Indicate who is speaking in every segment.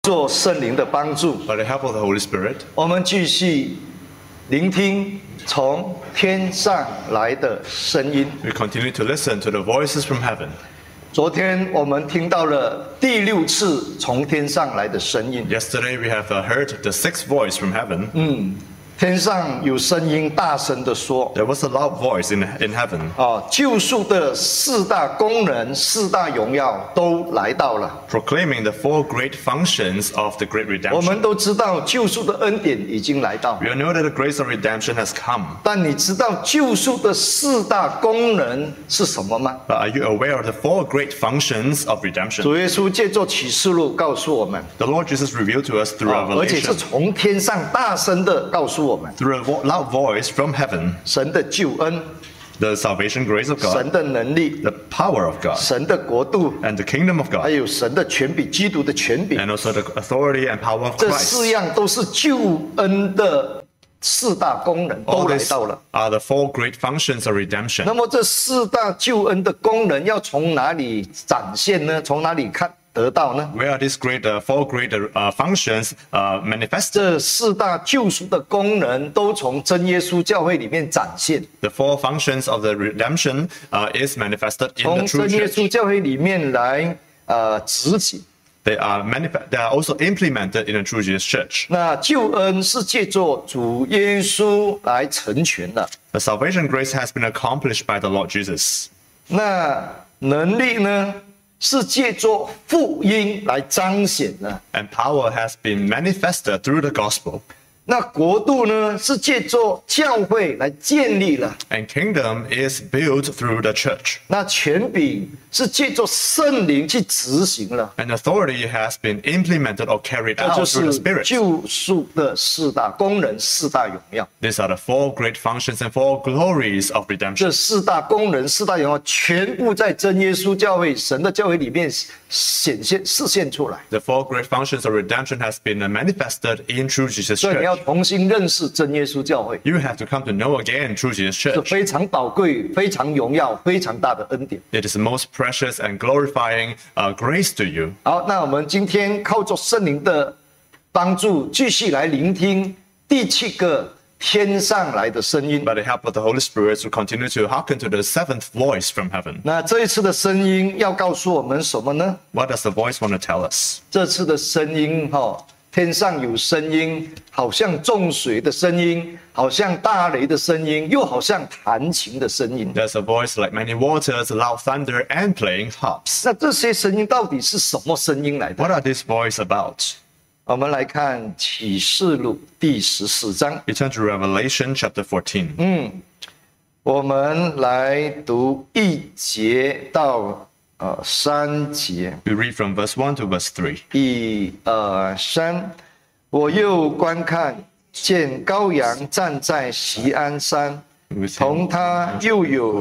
Speaker 1: 做圣灵的帮助，
Speaker 2: by the help of the Holy Spirit,
Speaker 1: 我们继续聆听从天上来的声音。
Speaker 2: we continue to listen to the voices from heaven.
Speaker 1: 昨天我们听到了第6次从天上来的声音。
Speaker 2: Yesterday we have heard the sixth voice from heaven.
Speaker 1: 天上有声音大声地说
Speaker 2: There was a loud voice in heaven.
Speaker 1: 救赎的4大功能、4大荣耀都来到了。
Speaker 2: Proclaiming the 4 great functions of the great
Speaker 1: 我
Speaker 2: redemption.
Speaker 1: 们都知道救赎的恩典已经来到，
Speaker 2: We all know that the grace of redemption has come.
Speaker 1: 但你知道救赎的4大功能是什么吗？
Speaker 2: But are you aware of the 4 great functions of redemption?
Speaker 1: 主耶稣借着启示录告诉我们，
Speaker 2: The Lord Jesus revealed to us through
Speaker 1: 而且是
Speaker 2: revelation,
Speaker 1: 从天上大声的告诉我们，
Speaker 2: through a loud voice from heaven,
Speaker 1: 神的救恩、
Speaker 2: the salvation grace of
Speaker 1: 神
Speaker 2: God,
Speaker 1: 的能力、
Speaker 2: the power of God,
Speaker 1: 神的国度，
Speaker 2: and the kingdom of
Speaker 1: 还
Speaker 2: God,
Speaker 1: 有神的权柄、基督的权柄，
Speaker 2: and also the authority and power of
Speaker 1: 这
Speaker 2: Christ.
Speaker 1: 4样都是救恩的4大功能，
Speaker 2: All
Speaker 1: 都来
Speaker 2: these
Speaker 1: 到了。
Speaker 2: are the 4 great functions of redemption.
Speaker 1: 那么这4大救恩的功能要从哪里展现呢？从哪里看得到呢？
Speaker 2: Where are these 4 great functions manifested?
Speaker 1: 这4大救赎的功能都从真耶稣教会里面展现，
Speaker 2: The 4 functions of the redemption is manifested in
Speaker 1: 从
Speaker 2: the true
Speaker 1: 真耶稣
Speaker 2: church.
Speaker 1: 教会里面来执行。
Speaker 2: They are also implemented in the true Jesus church.
Speaker 1: 那救恩是借着主耶稣来成全的，
Speaker 2: The salvation grace has been accomplished by the Lord Jesus.
Speaker 1: 那能力呢是借着福音来彰显的，
Speaker 2: And power has been manifested through the gospel.
Speaker 1: 那国度呢是借着教会来建立了，
Speaker 2: And kingdom is built through the church.
Speaker 1: 那权柄是借着圣灵去执行了。
Speaker 2: And authority has been implemented or carried
Speaker 1: 这
Speaker 2: out
Speaker 1: 就
Speaker 2: through the
Speaker 1: 是
Speaker 2: Spirit.
Speaker 1: 救赎的4大功能、4大荣耀。
Speaker 2: These are the 4 great functions and 4 glories of
Speaker 1: 这
Speaker 2: redemption.
Speaker 1: 4大功能、4大荣耀，全部在真耶稣教会、神的教会里面显现、示现出来。
Speaker 2: The 4 great functions of redemption has been manifested in true Jesus
Speaker 1: 所以你要
Speaker 2: church.
Speaker 1: 重新认识真耶稣教会，
Speaker 2: You have to come to know again true Jesus
Speaker 1: 是
Speaker 2: church.
Speaker 1: 非常宝贵、非常荣耀、非常大的恩典。
Speaker 2: It is the most precious and glorifying grace to you.
Speaker 1: 好，那我们今天靠着圣灵的帮助，继续来聆听第7个天上来的声音。
Speaker 2: By the help of the Holy Spirit, we continue to hearken to the 7th voice from heaven.
Speaker 1: 那这一次的声音要告诉我们什么呢？
Speaker 2: What does the voice want to tell us?
Speaker 1: 这次的声音，天上有声音，好像众水的声音，好像大雷的声音，又好像弹琴的声音。
Speaker 2: There's a voice like many waters, loud thunder, and playing harps.
Speaker 1: 那这些声音到底是什么声音来的？
Speaker 2: What are these voices about?
Speaker 1: 我们来看启示录第14章，
Speaker 2: We turn to Revelation chapter 14.
Speaker 1: 我们来读1节到3节。
Speaker 2: We read from verse 1 to verse 3.
Speaker 1: 1、2、3，我又观看，见羔羊站在锡安山，同他又有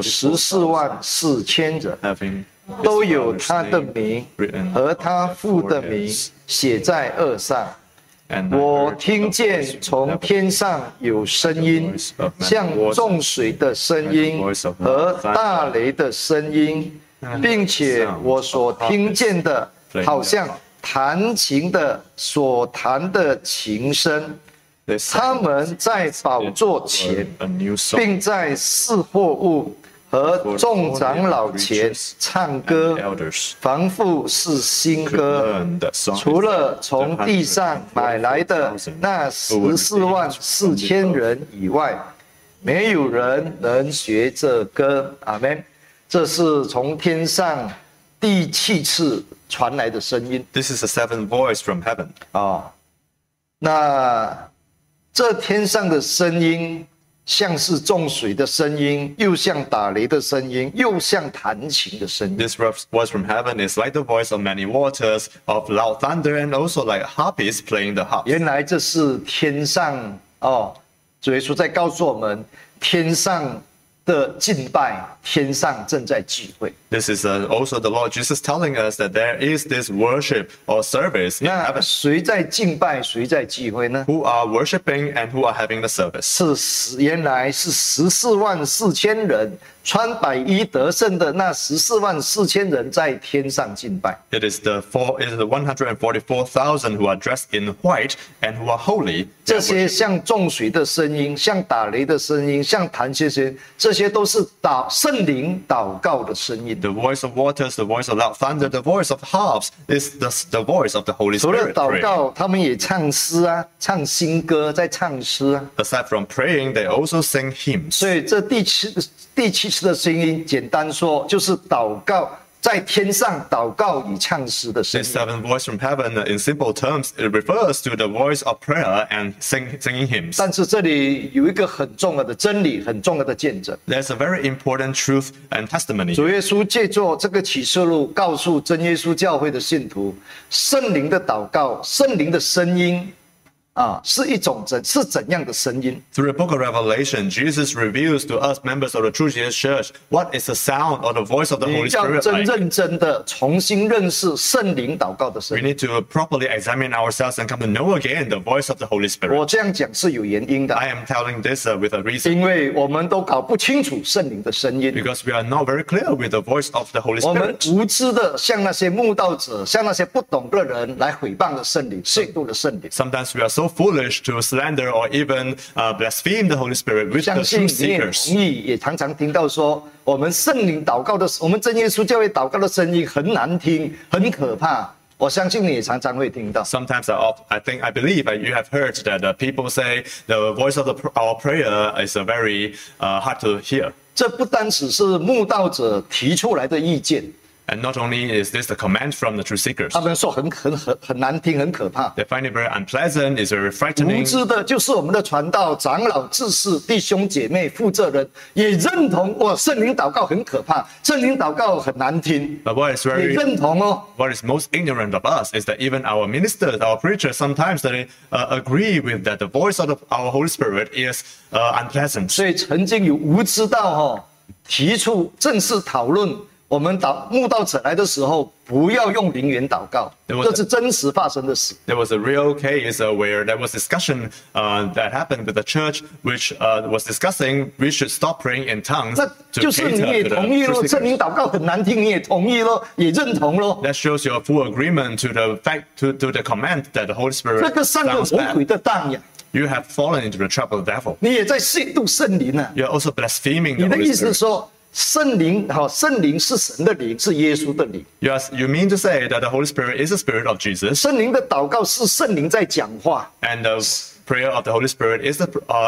Speaker 1: 144000人，
Speaker 2: Having
Speaker 1: 都有他的名和他父的名写在额上。
Speaker 2: and
Speaker 1: 我听见从天上有声音，像众水的声音和大雷的声音，并且我所听见的，好像弹琴的所弹的琴声。他们在宝座前，
Speaker 2: a new song
Speaker 1: 并在四货物和众长老前唱歌，
Speaker 2: elders
Speaker 1: 仿佛是新歌。
Speaker 2: learn that song
Speaker 1: 除了从地上买来的那144000人以外，没有人能学这歌。阿们。这是从天上第7次传来的声音
Speaker 2: This is the 7th voice from heaven.
Speaker 1: 啊。那这天上的声音，像是众水的声音，又像打雷的声音，又像弹琴的声音。
Speaker 2: This voice from heaven is like the voice of many waters, of loud thunder, and also like harpists playing the harp.
Speaker 1: 原来这是天上主耶稣在告诉我们，天上的敬拜，天上正在聚会。
Speaker 2: This is also the Lord Jesus telling us that there is this worship or service in
Speaker 1: 那
Speaker 2: heaven.
Speaker 1: 谁在敬拜，谁在聚会呢？
Speaker 2: Who are worshiping and who are having the service?
Speaker 1: 原来是144000人穿白衣得胜的那144000人在天上敬拜。
Speaker 2: It is the 144,000 who are dressed in white and who are holy.
Speaker 1: 这些像众水的声音，像打雷的声音，像弹琴声音，这些都是圣灵祷告的声音。
Speaker 2: The voice of waters, the voice of loud thunder, the voice of harps is the voice of the Holy
Speaker 1: 除了
Speaker 2: Spirit.
Speaker 1: 祷
Speaker 2: praying.
Speaker 1: 告，他们也唱诗啊，唱新歌，在唱诗啊。
Speaker 2: Aside from praying, they also sing hymns.
Speaker 1: 所以这第七次的声音，简单说就是祷告，在天上祷告与唱诗的声
Speaker 2: This
Speaker 1: 音。
Speaker 2: seventh voice from heaven, in simple terms, it refers to the voice of prayer and singing hymns.
Speaker 1: 但是这里有一个很重要的真理，很重要的见证。
Speaker 2: There's a very important truth and testimony.
Speaker 1: 主耶稣借着这个启示录，告诉真耶稣教会的信徒，圣灵的祷告，圣灵的声音是怎样的声音？
Speaker 2: Through the book of Revelation, Jesus reveals to us, members of the True Jesus Church, what is the sound or the voice of the
Speaker 1: 你
Speaker 2: Holy
Speaker 1: 要
Speaker 2: Spirit
Speaker 1: 真
Speaker 2: like.
Speaker 1: 认真的重新认识圣灵祷告的声
Speaker 2: We
Speaker 1: 音。
Speaker 2: need to properly examine ourselves and come to know again the voice of the Holy Spirit.
Speaker 1: 我这样讲是有原因的，
Speaker 2: I am telling this with a reason,
Speaker 1: 因为我们都搞不清楚圣灵的声音。
Speaker 2: because we are not very clear with the voice of the Holy
Speaker 1: 我们
Speaker 2: Spirit.
Speaker 1: 无知的向那些慕道者，向那些不懂的人来毁谤了圣灵，亵渎了圣灵。
Speaker 2: Sometimes we are so foolish to slander or even blaspheme the Holy Spirit with
Speaker 1: 相
Speaker 2: the
Speaker 1: 信
Speaker 2: truth
Speaker 1: 你也
Speaker 2: seekers.
Speaker 1: 同意，也常常听到说，我们圣灵祷告的，我们真耶稣教会祷告的声音很难听，很可怕。我相信你也常常会听到。
Speaker 2: Sometimes I believe you have heard that people say the voice of our prayer is very hard to hear.
Speaker 1: 这不单只是慕道者提出来的意见，
Speaker 2: And not only is this the command from the truth seekers,
Speaker 1: 他们说很难听，很可怕。
Speaker 2: they find it very unpleasant, it's very
Speaker 1: 无
Speaker 2: frightening.
Speaker 1: 知的就是我们的传道、长老、志士、弟兄姐妹、负责人也认同，圣灵祷告很可怕，圣灵祷告很难听，
Speaker 2: But what is
Speaker 1: 也
Speaker 2: very
Speaker 1: 认同哦。
Speaker 2: what is most ignorant of us is that even our ministers, our preachers, sometimes they agree with that the voice of our Holy Spirit is unpleasant.
Speaker 1: 所以曾经有无知道提出正式讨论，我们慕道者来的时候不要用灵言祷告，这是真实发生的事。
Speaker 2: There was a real case where there was discussion that happened with the church, which was discussing we should stop praying in tongues
Speaker 1: 那
Speaker 2: to
Speaker 1: 就是你
Speaker 2: cater
Speaker 1: 也
Speaker 2: to the
Speaker 1: 同意
Speaker 2: truth
Speaker 1: 咯，圣
Speaker 2: seekers.
Speaker 1: 灵祷告很难听，你也同意咯，也认同咯。
Speaker 2: That shows your full agreement to the fact to the command that the Holy
Speaker 1: 这
Speaker 2: Spirit
Speaker 1: 个上了
Speaker 2: sounds
Speaker 1: 魔鬼
Speaker 2: bad.
Speaker 1: 的当呀，
Speaker 2: You have fallen into the trap of the devil.
Speaker 1: 你也在亵渎圣灵啊。
Speaker 2: You're also blaspheming
Speaker 1: 你
Speaker 2: the
Speaker 1: 的
Speaker 2: Holy
Speaker 1: 意思是
Speaker 2: Spirit.
Speaker 1: 说，圣灵是神的灵，是耶稣的灵。
Speaker 2: You mean to say that the Holy Spirit is the Spirit of Jesus,
Speaker 1: 圣灵的祷告是圣灵在讲话，
Speaker 2: and the prayer of the Holy Spirit is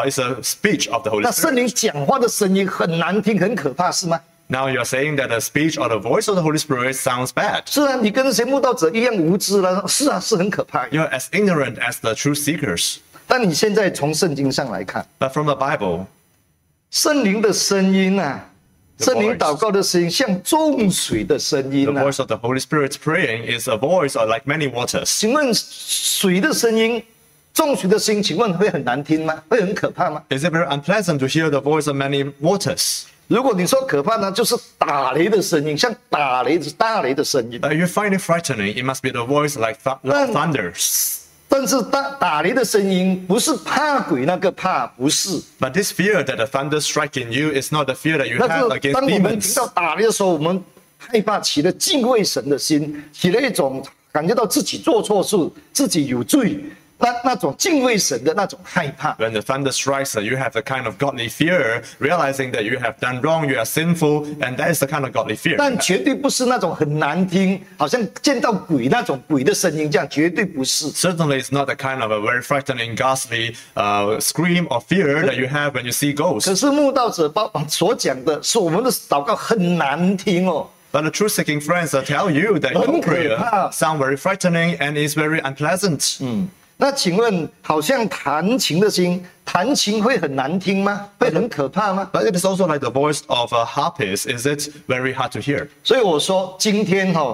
Speaker 2: a speech of the Holy
Speaker 1: 那圣
Speaker 2: Spirit.
Speaker 1: 灵讲话的声音很难听，很可怕，是吗？
Speaker 2: Now you're saying that the speech or the voice of the Holy Spirit sounds bad.
Speaker 1: 是啊，你跟那些慕道者一样无知了。是啊，是很可怕。
Speaker 2: You're as ignorant as the truth seekers.
Speaker 1: 但你现在从圣经上来看，
Speaker 2: But from the Bible,
Speaker 1: 圣灵的声音啊，
Speaker 2: The
Speaker 1: 圣灵
Speaker 2: voice.
Speaker 1: 祷告的声音像众水的声
Speaker 2: the
Speaker 1: 音啊。
Speaker 2: voice of the Holy Spirit's praying is a voice like many waters.
Speaker 1: 请问水的声音，众水的声音，请问会很难听吗？会很可怕吗？
Speaker 2: Is it very unpleasant to hear the voice of many waters?
Speaker 1: 如果你说可怕呢，就是打雷的声音，像大雷的声音。
Speaker 2: You find it frightening. It must be the voice like loud thunder.
Speaker 1: 但是打雷的声音不是怕鬼那个怕，不是。
Speaker 2: But this fear that the thunder strike in you is not the fear that you
Speaker 1: 但
Speaker 2: have
Speaker 1: 是
Speaker 2: against
Speaker 1: 当我们听
Speaker 2: demons.
Speaker 1: 到打雷的时候，我们害怕，起了敬畏神的心，起了一种感觉到自己做错事，自己有罪，那种敬畏神的那种害怕。
Speaker 2: When the thunder strikes, you have the kind of godly fear, realizing that you have done wrong, you are sinful, and that is the kind of godly fear.
Speaker 1: 但绝对不是那种很难听，好像见到鬼那种鬼的声音，这样绝对不是。
Speaker 2: Certainly, it's not the kind of a very frightening, ghastly scream or fear that you have when you see
Speaker 1: 可
Speaker 2: ghosts.
Speaker 1: 是慕道者所讲的是我们的祷告很难听哦。
Speaker 2: But the truth-seeking friends tell you that your
Speaker 1: 很可
Speaker 2: prayer
Speaker 1: 怕。
Speaker 2: sound very frightening and is very unpleasant.
Speaker 1: 那请问，好像弹琴的声音，弹琴会很难听吗？会很可怕吗？
Speaker 2: But it is also like the voice of a harpist. Is it very hard to hear?
Speaker 1: 所以我说，今天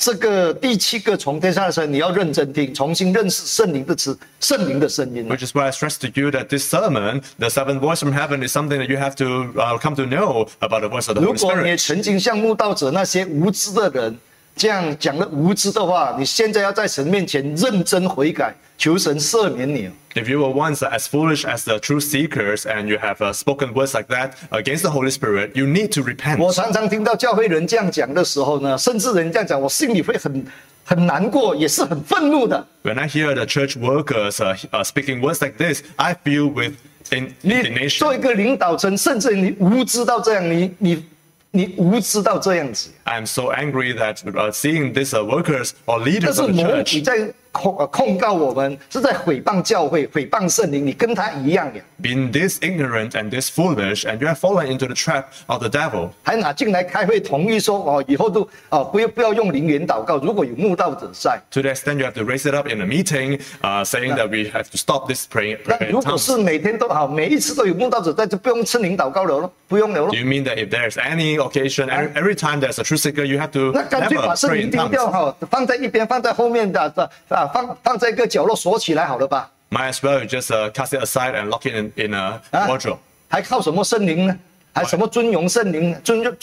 Speaker 1: 这个第7个从天上的声音，你要认真听，重新认识圣灵的声音。
Speaker 2: Which is why I stress to you that this sermon, the seventh voice from heaven, is something that you have to come to know about the voice of the
Speaker 1: 如
Speaker 2: Holy
Speaker 1: 果你
Speaker 2: Spirit.
Speaker 1: 曾经像慕道者那些无知的人这样讲了无知的话，你现在要在神面前认真悔改，求神赦免你。
Speaker 2: If you were once as foolish as the truth seekers and you have spoken words like that against the Holy Spirit, you need to repent.
Speaker 1: 我常常听到教会人这样讲的时候呢，甚至人这样讲，我心里会很难过，也是很愤怒的。
Speaker 2: When I hear the church workers speaking words like this, I feel with
Speaker 1: 你
Speaker 2: indignation.
Speaker 1: 做一个领导层，甚至你无知到这样，你无知到这样子。
Speaker 2: I'm so angry that seeing these workers or
Speaker 1: 这
Speaker 2: leaders
Speaker 1: 是
Speaker 2: of the
Speaker 1: 魔鬼
Speaker 2: church
Speaker 1: 在控告我们，是在诽谤教会、诽谤圣灵。你跟他一样呀，
Speaker 2: being this ignorant and this foolish, and you have fallen into the trap of the devil.
Speaker 1: 还拿进来开会同意说哦，以后都不要用灵言祷告，如果有慕道者在。
Speaker 2: To the extent you have to raise it up in a meeting, saying that we have to stop this prayer
Speaker 1: 那
Speaker 2: in
Speaker 1: 如果
Speaker 2: tongues.
Speaker 1: 是每天都好，每一次都有慕道者在，就不用圣灵祷告了咯，不用了咯
Speaker 2: Do。you mean that if there's any occasion, every time there's a truth seeker, you have to
Speaker 1: 那干脆把
Speaker 2: never
Speaker 1: 圣
Speaker 2: pray
Speaker 1: 灵
Speaker 2: in
Speaker 1: 丢掉
Speaker 2: tongues?
Speaker 1: 哈，放在一边，放在后面的放在一个角落锁起来好了吧？
Speaker 2: Might as well you just cast it aside and lock it in a
Speaker 1: 啊
Speaker 2: wardrobe.
Speaker 1: 还靠什么圣灵呢？还什么尊荣圣灵、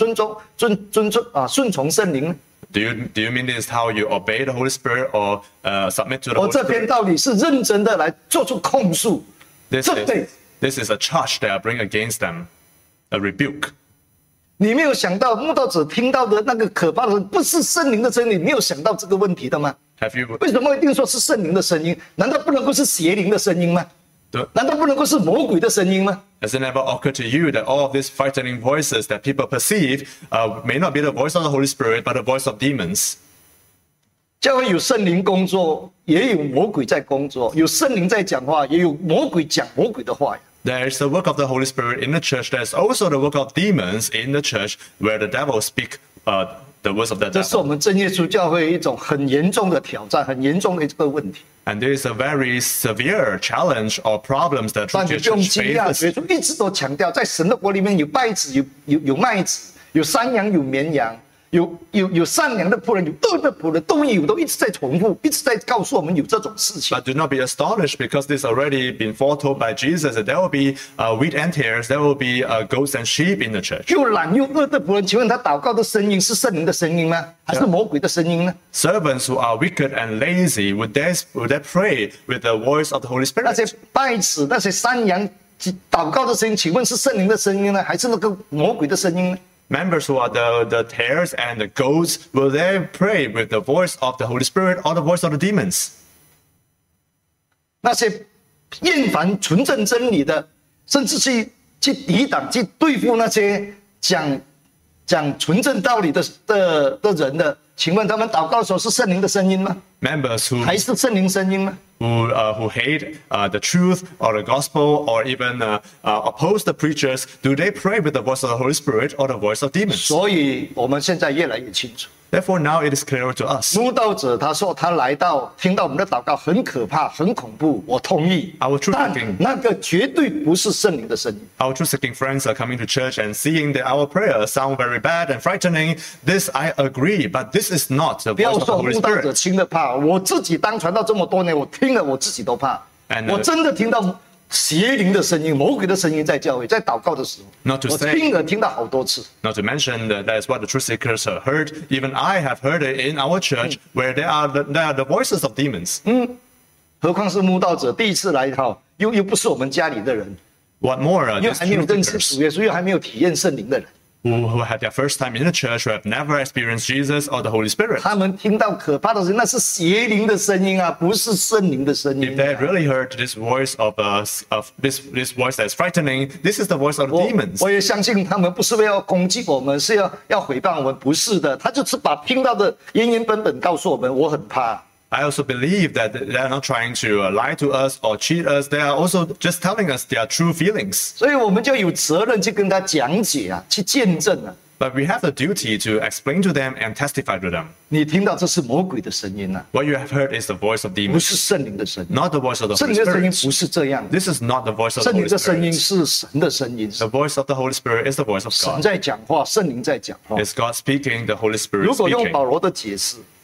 Speaker 1: 顺从圣灵呢？
Speaker 2: Do you mean this is how you obey the Holy Spirit or submit to the
Speaker 1: 我
Speaker 2: Holy
Speaker 1: 这篇
Speaker 2: Spirit?
Speaker 1: 道理是认真的来做出控诉，
Speaker 2: This
Speaker 1: 这对
Speaker 2: is a charge that I bring against them, a rebuke.
Speaker 1: 你没有想到慕道者听到的那个可怕的不是圣灵的声音，你没有想到这个问题的吗？
Speaker 2: Have you
Speaker 1: 为什么一定说是圣灵的声音？难道不能够是邪灵的声音吗？ 难道不能够是魔鬼的声音吗？
Speaker 2: Has it never occurred to you that all of these frightening voices that people perceive may not be the voice of the Holy Spirit, but the voice of demons?
Speaker 1: 教会有圣灵工作，也有魔鬼在工作；有圣灵在讲话，也有魔鬼讲魔鬼的话呀。
Speaker 2: There is the work of the Holy Spirit in the church. There's also the work of demons in the church, where the devil speak the words of the
Speaker 1: 这是我
Speaker 2: devil.
Speaker 1: 们真耶稣教会一种很严重的挑战，很严重的这个问题。
Speaker 2: And there is a very severe challenge or problems that
Speaker 1: 但
Speaker 2: the
Speaker 1: 你不用
Speaker 2: church
Speaker 1: 惊讶，
Speaker 2: faces.
Speaker 1: 耶稣一直都强调，在神的国里面有稗子，有麦子，有山羊，有绵羊，有善良的仆人，有恶的仆人，都有，都一直在重复，一直在告诉我们有这种事情。
Speaker 2: But do not be astonished, because this already been foretold by Jesus that there will be wheat and tares, there will be goats and sheep in the church.
Speaker 1: 又懒又恶的仆人，请问他祷告的声音是圣灵的声音吗？还是魔鬼的声音呢？
Speaker 2: Servants who are wicked and lazy, would they pray with the voice of the Holy
Speaker 1: 那
Speaker 2: Spirit?
Speaker 1: 些稗子、那些山羊祷告的声音，请问是圣灵的声音呢，还是那个魔鬼的声音呢？
Speaker 2: Members who are the tares and the goats, will they pray with the voice of the Holy Spirit or the voice of the demons?
Speaker 1: 那些厌烦纯正真理的，甚至去抵挡、去对付那些讲纯正道理的人的，请问他们祷告的时候是圣灵的声音吗？
Speaker 2: Members
Speaker 1: 还是圣灵声音吗？
Speaker 2: who hate the truth or the gospel or even oppose the preachers, do they pray with the voice of the Holy Spirit or the voice of demons?
Speaker 1: 所以我们现在越来越清楚，
Speaker 2: Therefore, now it is clearer to us.
Speaker 1: 慕道者他说他来到听到我们的祷告很可怕、很恐怖，我同意。
Speaker 2: Our truth
Speaker 1: 但
Speaker 2: seeking,
Speaker 1: 那个绝对不是圣灵的声音。
Speaker 2: our truth seeking friends are coming to church and seeing that our prayers sound very bad and frightening. This I agree, but this is not the
Speaker 1: 不
Speaker 2: voice
Speaker 1: 要
Speaker 2: of the
Speaker 1: 说
Speaker 2: Holy
Speaker 1: 慕道者
Speaker 2: Spirit.
Speaker 1: 听了怕，我自己当传道这么多年，我听了我自己都怕。
Speaker 2: And,
Speaker 1: 我真的听到邪灵的声音、魔鬼的声音在教会，在祷告的时候，
Speaker 2: Not to
Speaker 1: 我
Speaker 2: say-
Speaker 1: 听到好多次。
Speaker 2: Not to mention that is what the truth seekers have heard. Even I have heard it in our church, where there are the voices of demons.
Speaker 1: 何况是慕道者第一次来哈，又不是我们家里的人，
Speaker 2: What more,
Speaker 1: 又
Speaker 2: these
Speaker 1: 还没有
Speaker 2: truth
Speaker 1: 认识
Speaker 2: seekers
Speaker 1: 主耶稣，又还没有体验圣灵的人，
Speaker 2: who had their first time in the church, who have never experienced Jesus or the Holy Spirit.
Speaker 1: 他们听到可怕的声音，那是邪灵的声音啊，不是圣灵的声
Speaker 2: If
Speaker 1: 音
Speaker 2: they had really heard this voice of this voice that's frightening, this is the voice of the demons.
Speaker 1: 我也相信他们不是为了攻击我们，是要诽谤我们，不是的，他就是把听到的原本告诉我们，我很怕。
Speaker 2: I also believe that they are not trying to lie to us or cheat us. They are also just telling us their true feelings.
Speaker 1: 所以我们就有责任去跟他讲解啊，去见证啊。
Speaker 2: But we have the duty to explain to them and testify to them.
Speaker 1: 你听到这是魔鬼的声音啊，
Speaker 2: What you have heard is the voice of
Speaker 1: 不
Speaker 2: demons,
Speaker 1: 是圣灵的声音。
Speaker 2: not the voice of the
Speaker 1: 圣
Speaker 2: Holy
Speaker 1: 灵的声音
Speaker 2: Spirit.
Speaker 1: 不是这样的，
Speaker 2: This is not the voice of the
Speaker 1: 圣灵
Speaker 2: Holy
Speaker 1: 的声音
Speaker 2: Spirit.
Speaker 1: 是神的声音，
Speaker 2: The voice of the Holy Spirit is the voice of
Speaker 1: 神
Speaker 2: God.
Speaker 1: 在讲话，圣灵在讲话。
Speaker 2: It's God speaking, the Holy Spirit
Speaker 1: 如果用
Speaker 2: speaking.
Speaker 1: 保罗的解释，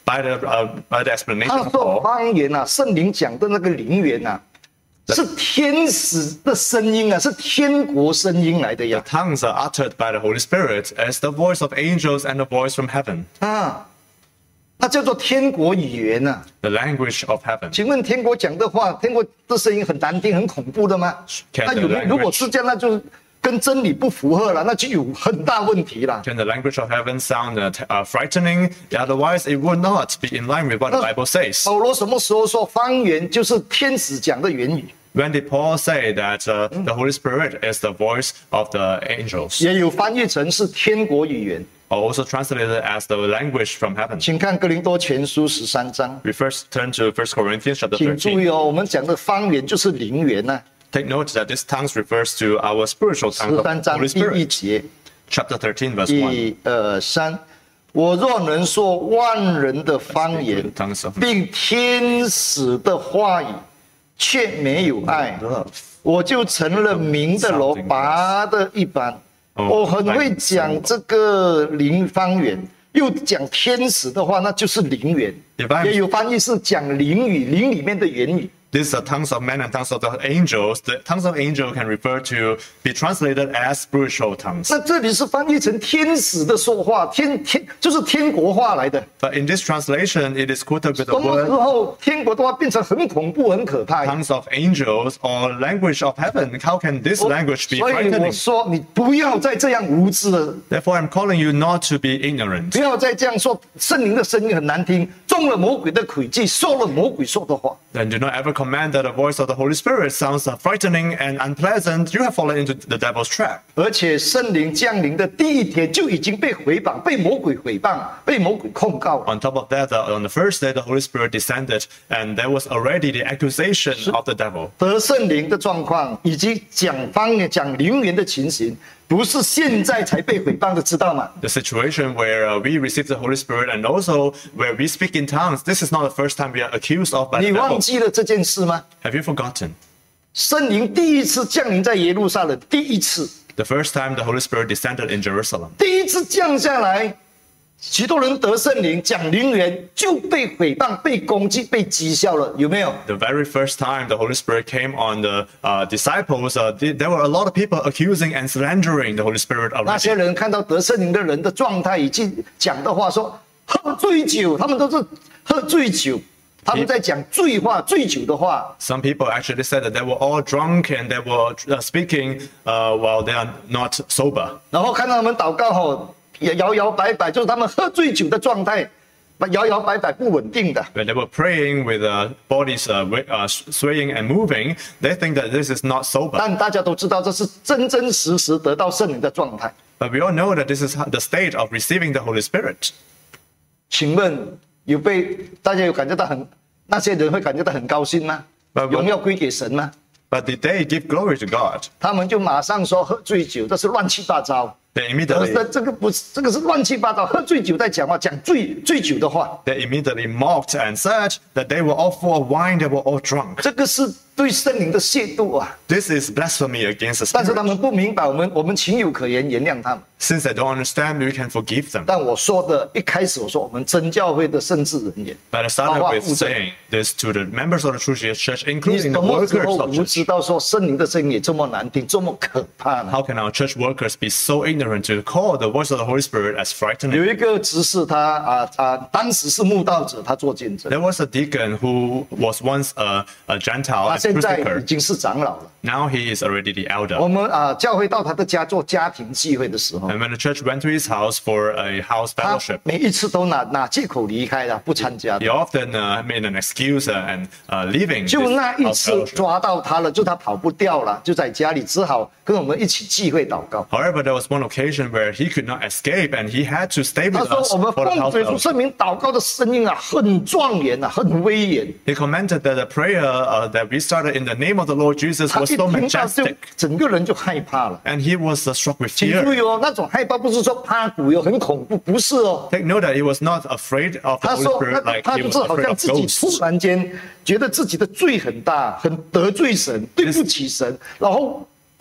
Speaker 2: by the explanation
Speaker 1: 他
Speaker 2: of
Speaker 1: 说
Speaker 2: Paul,
Speaker 1: 方言啊，圣灵讲的那个灵言啊，是天使的声音啊，是天国声音来的
Speaker 2: the
Speaker 1: 呀。
Speaker 2: tongues are uttered by the Holy Spirit as the voice of angels and the voice from heaven,
Speaker 1: 啊，它叫做天国语言啊。
Speaker 2: the language of heaven.
Speaker 1: 请问天国讲的话，天国的声音很难听、很恐怖的吗？
Speaker 2: Can
Speaker 1: 那
Speaker 2: the
Speaker 1: 有没有？
Speaker 2: language-
Speaker 1: 如果是这样，那就跟真理不符合了，那就有很大问题了。
Speaker 2: Can the language of heaven sound frightening? Otherwise, it would not be in line with what the Bible says.
Speaker 1: 保罗什么时候说方言就是天使讲的言语？
Speaker 2: When did Paul say that the Holy Spirit is the voice of the angels,
Speaker 1: 也有翻译成是天国语言。
Speaker 2: or also translated as the language from heaven?
Speaker 1: 请看哥林多前书13章，
Speaker 2: We first turn to 1 Corinthians chapter
Speaker 1: 请注
Speaker 2: 13.
Speaker 1: 意哦，我们讲的方言就是灵言呐、
Speaker 2: Take note that this tongues refers to our spiritual tongue of
Speaker 1: 13
Speaker 2: the
Speaker 1: 章
Speaker 2: Holy
Speaker 1: 第1
Speaker 2: Spirit.
Speaker 1: 节，
Speaker 2: Chapter 13, verse 1.
Speaker 1: 1、2、3。我若能说万人的方言，并天使的话语，却没有爱，我就成了鸣的锣，拔的一般。我很会讲这个灵方言，又讲天使的话，那就是灵言。也有翻译是讲灵语，灵里面的言语。
Speaker 2: These are tongues of men and tongues of the angels. The tongues of angel can refer to be translated as spiritual tongues.
Speaker 1: 那这里是翻译成天使的说话，就是天国话来的。
Speaker 2: But in this translation, it is quoted with the
Speaker 1: 什么时
Speaker 2: word
Speaker 1: 候天国的话变成很恐怖、很可怕？
Speaker 2: tongues of angels or language of heaven. How can this language be
Speaker 1: 所以我
Speaker 2: frightening?
Speaker 1: 说，你不要再这样无知了，
Speaker 2: Therefore, I'm calling you not to be ignorant.
Speaker 1: 不要再这样说。圣灵的声音很难听，中了魔鬼的诡计，说了魔鬼说的话。
Speaker 2: And do not ever command that the voice of the Holy Spirit sounds frightening and unpleasant. You have fallen into the devil's trap.
Speaker 1: 而且圣灵降临的第一天就已经被毁谤、被魔鬼毁谤、被魔鬼控告了。
Speaker 2: On top of that, on the first day, the Holy Spirit descended, and there was already the accusation of the devil.
Speaker 1: 得圣灵的状况以及讲方言、讲灵言的情形，不是现在才被毁谤的，知道吗？
Speaker 2: The situation where we receive the Holy Spirit and also where we speak in tongues, this is not the first time we are accused of by
Speaker 1: 你
Speaker 2: the
Speaker 1: 忘
Speaker 2: devil.
Speaker 1: 记了这件事吗？
Speaker 2: Have you forgotten?
Speaker 1: 圣灵第一次降临在耶路撒冷，第一次，
Speaker 2: The first time the Holy Spirit descended in Jerusalem.
Speaker 1: 第一次降下来，许多人得圣灵，讲灵言就被毁谤、被攻击、被讥笑了，有没有？
Speaker 2: The very first time the Holy Spirit came on the disciples, there were a lot of people accusing and slandering the Holy Spirit
Speaker 1: 那些
Speaker 2: already.
Speaker 1: 人看到得圣灵的人的状态，以及讲的话说喝醉酒，他们都是喝醉酒，他们在讲醉话、醉酒的话。
Speaker 2: Some people actually said that they were all drunk and they were speaking while they are not sober.
Speaker 1: 然后看到他们祷告后，也摇摇摆摆，就是他们喝醉酒的状态，摇摇摆摆不稳定的。
Speaker 2: When they were praying with bodies swaying and moving, they think that this is not sober.
Speaker 1: 但大家都知道，这是真真实实得到圣灵的状态。
Speaker 2: But we all know that this is the state of receiving the Holy Spirit.
Speaker 1: 请问大家有感觉到那些人会感觉到很高兴吗？荣耀归给神吗？
Speaker 2: But did they give glory to God?
Speaker 1: 他们就马上说喝醉酒，这是乱七八糟。
Speaker 2: They immediately
Speaker 1: 这个不是，这个是乱七八糟，喝醉酒在讲话，讲醉酒的话，
Speaker 2: mocked and said that they were all full of wine, they were all drunk.
Speaker 1: 这个是对圣灵的亵渎啊！
Speaker 2: This is blasphemy against the
Speaker 1: 但是他
Speaker 2: Spirit.
Speaker 1: 们不明白，我们情有可原，原谅他们。
Speaker 2: Since they don't understand, we can forgive them.
Speaker 1: 但我说的一开始我说我们真教会的圣职人员，
Speaker 2: But I started with saying this to the members of the True Jesus Church,
Speaker 1: 你
Speaker 2: including
Speaker 1: 什
Speaker 2: the
Speaker 1: 么时
Speaker 2: workers
Speaker 1: 候
Speaker 2: of
Speaker 1: 无
Speaker 2: church.
Speaker 1: 知到说圣灵的声音也这么难听，这么可怕呢？
Speaker 2: How can our church workers be so ignorant to call the voice of the Holy Spirit as
Speaker 1: 有
Speaker 2: frightening?
Speaker 1: 一个执事当时是慕道者，他做见证，
Speaker 2: There was a deacon who was once a Gentile
Speaker 1: 他
Speaker 2: and
Speaker 1: 现在
Speaker 2: truth
Speaker 1: 已
Speaker 2: seeker.
Speaker 1: 经是长老了。
Speaker 2: Now he is already the
Speaker 1: 我
Speaker 2: elder.
Speaker 1: 们教会到他的家做家庭聚会的时候，
Speaker 2: And when the church went to his house for a house
Speaker 1: 他
Speaker 2: fellowship,
Speaker 1: 每一次都拿借口离开了，不参加
Speaker 2: he
Speaker 1: 的。
Speaker 2: often made an excuse and leaving this
Speaker 1: 就那一
Speaker 2: house
Speaker 1: 次
Speaker 2: fellowship.
Speaker 1: 抓到他了，就他跑不掉了，就在家里只好跟我们一起聚会祷告。
Speaker 2: However, there was one occasion where he could not escape and he had to stay
Speaker 1: 他
Speaker 2: with
Speaker 1: 说
Speaker 2: us
Speaker 1: 我们
Speaker 2: for the
Speaker 1: 奉
Speaker 2: house
Speaker 1: 主耶稣
Speaker 2: fellowship.
Speaker 1: 圣名祷告的声音啊，很庄严啊，很威严。
Speaker 2: He commented that the prayer that we started in the name of the Lord Jesus
Speaker 1: 他
Speaker 2: was
Speaker 1: 一
Speaker 2: so
Speaker 1: 听到就
Speaker 2: majestic.
Speaker 1: 整个人就害怕了。
Speaker 2: And he was struck with
Speaker 1: 请注
Speaker 2: fear.
Speaker 1: 意哦，那种害怕不是说怕鬼哦，很恐怖，不是哦。
Speaker 2: Take note that he was not afraid of the
Speaker 1: 他
Speaker 2: Holy
Speaker 1: 说，
Speaker 2: Spirit
Speaker 1: 那
Speaker 2: like
Speaker 1: 他
Speaker 2: he
Speaker 1: 就
Speaker 2: was
Speaker 1: 是好
Speaker 2: afraid
Speaker 1: 像
Speaker 2: of
Speaker 1: 自己突
Speaker 2: ghosts.
Speaker 1: 然间觉得自己的罪很大，很得罪神，对不起神，然后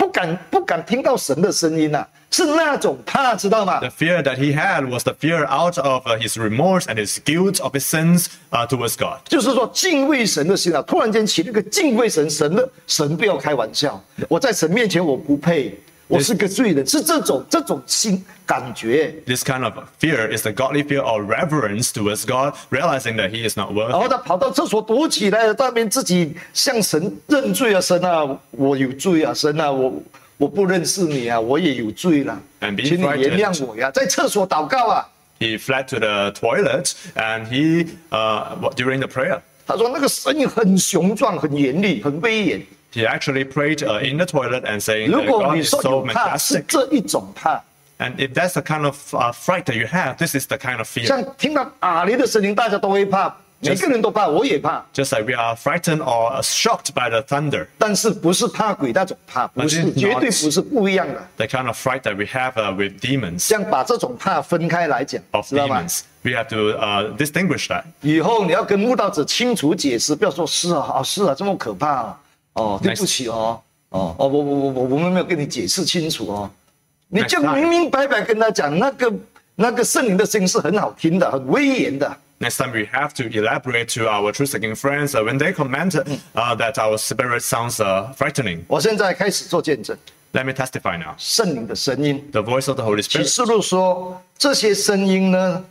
Speaker 1: 不敢听到神的声音啊，是那种怕，知道吗？
Speaker 2: The fear that he had was the fear out of his remorse and his guilt of his sins towards God.
Speaker 1: 就是说敬畏神的心啊，突然间起了一个敬畏神不要开玩笑，我在神面前我不配，我是个罪人，是这种心感觉。
Speaker 2: This kind of fear is the godly fear or reverence towards God, realizing that he is not
Speaker 1: 然
Speaker 2: worthy.
Speaker 1: 后他跑到厕所躲起来了，在那边自己向神认罪啊，神啊，我有罪啊，神啊，我不认识你啊，我也有罪了，
Speaker 2: And being
Speaker 1: 请你原谅我呀，在厕所祷告啊。
Speaker 2: He fled to the toilet and he, during the prayer,
Speaker 1: 他说那个声音很雄壮、很严厉、很威严。
Speaker 2: he actually prayed in the toilet and saying
Speaker 1: 如
Speaker 2: that
Speaker 1: 果
Speaker 2: God
Speaker 1: 你
Speaker 2: is
Speaker 1: 说
Speaker 2: so
Speaker 1: 有怕，是
Speaker 2: majestic.
Speaker 1: 这一种怕。
Speaker 2: And if that's the kind of fright that you have, this is the kind of fear.
Speaker 1: 像听到打雷的声音，大家都会怕，每个人都怕，我也怕。
Speaker 2: Just like we are frightened or shocked by the thunder.
Speaker 1: 但是不是怕鬼那种怕，不是，
Speaker 2: But it's not
Speaker 1: 绝对不是不一样的。
Speaker 2: The kind of fright that we have with demons,
Speaker 1: 这样把这种怕分开来讲，
Speaker 2: of
Speaker 1: 知道吗？
Speaker 2: demons, we have to distinguish that.
Speaker 1: 以后你要跟慕道者清楚解释，不要说是啊，是啊，这么可怕哦，哦，对不起哦，我们没有跟你解释清楚哦，你就明明白白跟他讲，那个圣灵的声音是很好听的，很威严的。
Speaker 2: Next time we have to elaborate to our truth-seeking friends when they commented that our spirit sounds frightening.
Speaker 1: 我现在开始做见证，
Speaker 2: Let me testify now.
Speaker 1: 圣灵的声音。
Speaker 2: The voice of the Holy
Speaker 1: 启
Speaker 2: Spirit.
Speaker 1: 示录说，这些声音呢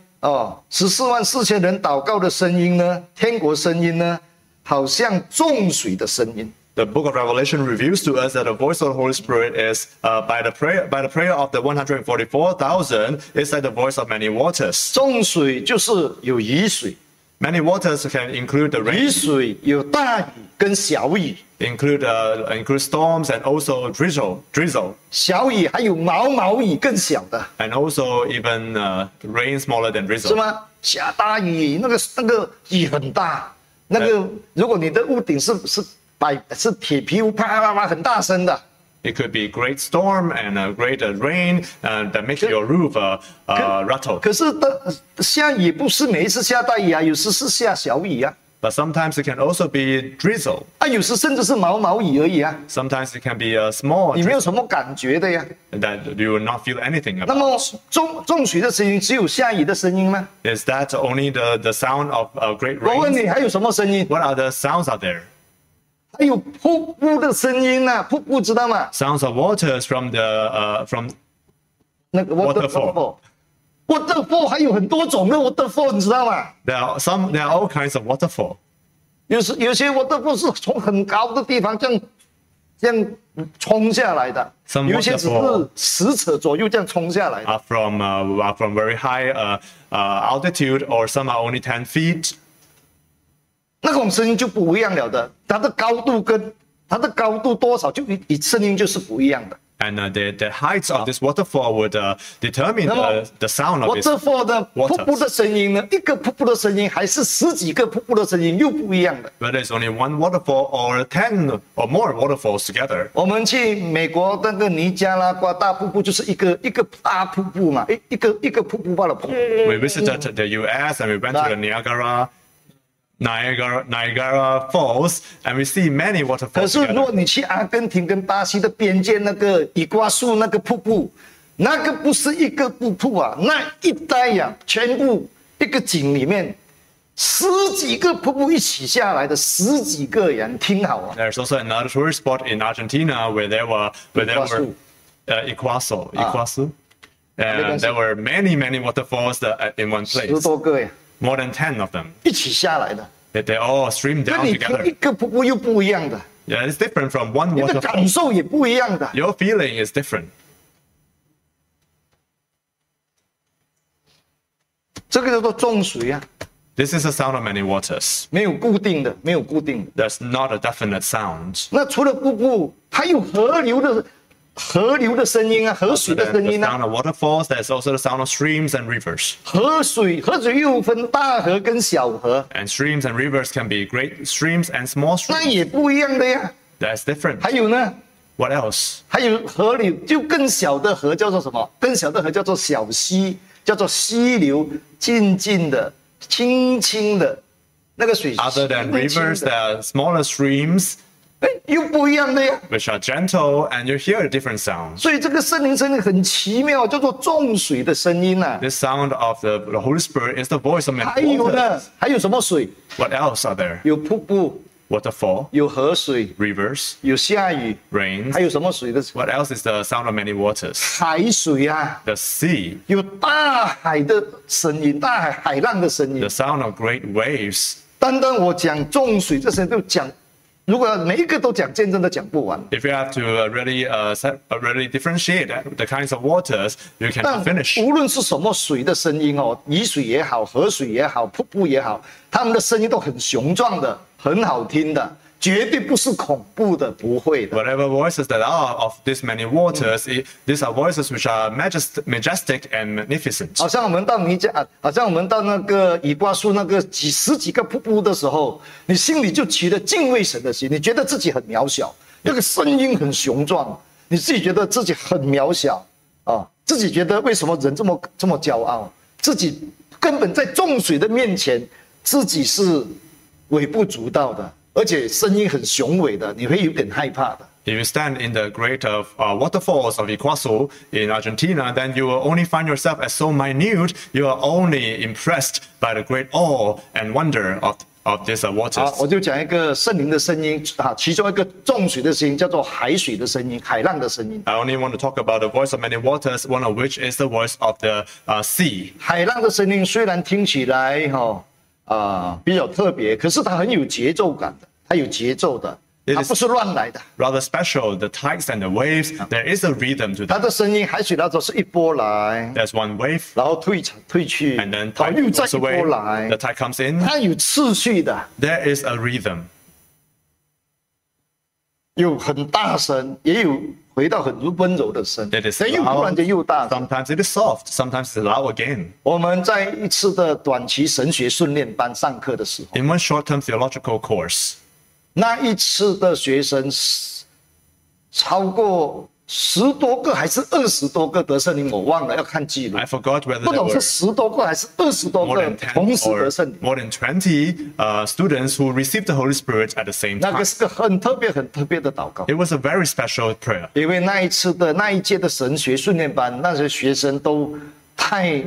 Speaker 1: ，144000人祷告的声音呢，天国声音呢，好像众水的声音。
Speaker 2: The book of Revelation reveals to us that the voice of the Holy Spirit is by the prayer of the 144,000 is like the voice of many waters.
Speaker 1: 众水就是有雨水，
Speaker 2: Many waters can include the
Speaker 1: 雨
Speaker 2: rain,
Speaker 1: 水有大雨跟小雨，
Speaker 2: include storms and also drizzle,
Speaker 1: 小雨还有毛雨更小的，
Speaker 2: and also even rain smaller than
Speaker 1: 是
Speaker 2: drizzle.
Speaker 1: 吗？下大雨，那个雨很大，那个如果你的屋顶是铁皮屋，啪啪啪很大声的。
Speaker 2: It could be a great storm and a great rain that makes your roof rattle.
Speaker 1: 可是下雨不是每一次下大雨啊，有时是下小雨啊，
Speaker 2: But sometimes it can also be drizzle.
Speaker 1: 有时甚至是毛雨而已啊，
Speaker 2: Sometimes it can be a small
Speaker 1: 你没有什么感觉的呀。
Speaker 2: that you will not feel anything
Speaker 1: 那么
Speaker 2: about.
Speaker 1: 众水的声音只有下雨的声音吗？
Speaker 2: Is that only the sound of great
Speaker 1: 我问
Speaker 2: rain?
Speaker 1: 你，还有什么声音？
Speaker 2: What other sounds are there?
Speaker 1: 还有瀑布的声音啊，瀑布知道吗？
Speaker 2: Sounds of waters from from
Speaker 1: 那个
Speaker 2: Waterfall
Speaker 1: waterfall 还有很多种的 waterfall， 你知道吗？
Speaker 2: there are all kinds of waterfall.
Speaker 1: 有些 waterfall 是从很高的地方这样冲下来的，
Speaker 2: Some
Speaker 1: 有一些只是
Speaker 2: waterfall
Speaker 1: 10尺左右这样冲下来的。
Speaker 2: Are from very high altitude, or some are only 10 feet.
Speaker 1: 那种声音就不一样了的，它的高度多少就声音就是不一样的。
Speaker 2: And the heights of this waterfall would determine the sound of this.
Speaker 1: waterfall 的瀑布的声音呢，一个瀑布的声音还是10几个瀑布的声音又不一样的。
Speaker 2: Whether it's only one waterfall or 10 or more waterfalls together.
Speaker 1: 我们去美国那个尼加拉瓜大瀑布，就是一个大瀑布嘛，一个瀑布罢了。
Speaker 2: We visited the US and we went to the Niagara Falls, and we see many
Speaker 1: 可
Speaker 2: waterfalls
Speaker 1: 是如果
Speaker 2: together.
Speaker 1: 你去阿根廷跟巴西的边界那个伊瓜苏那个瀑布，那个不是一个瀑布啊，那一带呀，全部一个井里面10几个瀑布一起下来的，10几个人，听好啊。
Speaker 2: There's also another tourist spot in Argentina where there were Iguazu, and there were many waterfalls in one
Speaker 1: 10
Speaker 2: place.
Speaker 1: 多个呀，
Speaker 2: More than 10 of them.
Speaker 1: 一起下来的，
Speaker 2: They all stream
Speaker 1: 跟
Speaker 2: down
Speaker 1: 你听一
Speaker 2: together.
Speaker 1: 个瀑布又不一样的，
Speaker 2: Yeah, it's different from one
Speaker 1: 你的感
Speaker 2: waterfall.
Speaker 1: 受也不一样的。
Speaker 2: Your feeling is different.
Speaker 1: 这个叫做众水啊，
Speaker 2: This is the sound of many waters.
Speaker 1: 没有固定的，没有固定的。
Speaker 2: There's not a definite sound.
Speaker 1: 那除了瀑布，还有河流的声音啊，河水的
Speaker 2: There's
Speaker 1: 声
Speaker 2: the
Speaker 1: 音
Speaker 2: sound
Speaker 1: 啊。
Speaker 2: of waterfalls. There's also the sound of streams and rivers.
Speaker 1: 河水又分大河跟小河，
Speaker 2: And streams and rivers can be great streams and small
Speaker 1: 那
Speaker 2: streams.
Speaker 1: 也不一样的呀。
Speaker 2: That's different.
Speaker 1: 还有呢，
Speaker 2: What else?
Speaker 1: 还有河流，就更小的河叫做什么？更小的河叫做小溪，叫做溪流，静静的、轻轻的，那个水。
Speaker 2: Other than
Speaker 1: 轻轻
Speaker 2: rivers,
Speaker 1: 的
Speaker 2: there are smaller streams
Speaker 1: 哎，又不一样的呀。
Speaker 2: which are gentle, and you hear a different sound.
Speaker 1: 所以这个圣灵声音很奇妙，叫做众水的声音啊。
Speaker 2: This sound of the Holy Spirit is the voice of
Speaker 1: 还
Speaker 2: many
Speaker 1: 有
Speaker 2: waters.
Speaker 1: 呢，还有什么水？
Speaker 2: What else are there?
Speaker 1: 有瀑布，
Speaker 2: Waterfall,
Speaker 1: 有河水，
Speaker 2: rivers,
Speaker 1: 有下雨，
Speaker 2: rains.
Speaker 1: 还有什么水的？
Speaker 2: What else is the sound of many waters?
Speaker 1: 海水啊，
Speaker 2: The sea,
Speaker 1: 有大海的声音，大海浪的声音
Speaker 2: the。sound of great waves.
Speaker 1: 单单我讲众水这些就讲，如果每一个都讲见证都讲不完。
Speaker 2: If you have to really differentiate the kinds of waters, you
Speaker 1: 但
Speaker 2: cannot finish.
Speaker 1: 无论是什么水的声音哦，雨水也好，河水也好，瀑布也好，他们的声音都很雄壮的，很好听的，绝对不是恐怖的，不会的。
Speaker 2: Whatever voices that are of this many waters, these are voices which are majestic and magnificent.
Speaker 1: 好像我们到尼加，好像我们到那个以瓜树那个十几个瀑布的时候，你心里就起了敬畏神的心，你觉得自己很渺小，那个声音很雄壮，你自己觉得自己很渺小啊，自己觉得为什么人这么骄傲，自己根本在众水的面前，自己是微不足道的，而且声音很雄伟的，你会有点害怕的。
Speaker 2: If you stand in the great waterfalls of Iguazu in Argentina, then you will only find yourself as so minute. You are only impressed by the great awe and wonder of these waters.
Speaker 1: 好，我就讲一个圣灵的声音啊，其中一个众水的声音叫做海水的声音，海浪的声音。
Speaker 2: I only want to talk about the voice of many waters, one of which is the voice of the sea.
Speaker 1: 海浪的声音虽然听起来比较特别，可是它很有节奏感的，它有节奏的，它不是乱来的。
Speaker 2: Rather special, the tides and the waves, there is a rhythm to
Speaker 1: 它
Speaker 2: them.
Speaker 1: 的声音，海水那种是一波来，
Speaker 2: There's one wave,
Speaker 1: 然后退去，
Speaker 2: and then
Speaker 1: 然
Speaker 2: tide
Speaker 1: 后又再
Speaker 2: goes
Speaker 1: 一波
Speaker 2: away,
Speaker 1: 来
Speaker 2: the，tide comes in.
Speaker 1: 它有次序的，
Speaker 2: There is a rhythm.
Speaker 1: 有很大声，也有回到很温柔的声，
Speaker 2: It is
Speaker 1: 所以又突然间
Speaker 2: loud,
Speaker 1: 又大声。
Speaker 2: sometimes it is soft, sometimes it's loud again.
Speaker 1: 我们在一次的短期神学训练班上课的时候，
Speaker 2: In one short-term theological course,
Speaker 1: 那一次的学生超过10多个还是20多个得圣灵，我忘了，要看记录
Speaker 2: I。forgot whether
Speaker 1: 不
Speaker 2: there
Speaker 1: 懂
Speaker 2: were
Speaker 1: 是10多个还是20多
Speaker 2: more
Speaker 1: 个
Speaker 2: than 10
Speaker 1: 同时
Speaker 2: or
Speaker 1: 得圣灵，
Speaker 2: more than 20 students who received the Holy Spirit at the same
Speaker 1: 那
Speaker 2: time.
Speaker 1: 个是个很特別的禱告。
Speaker 2: It was a very special prayer.
Speaker 1: 因为那一届的神學訓練班，那些學生都太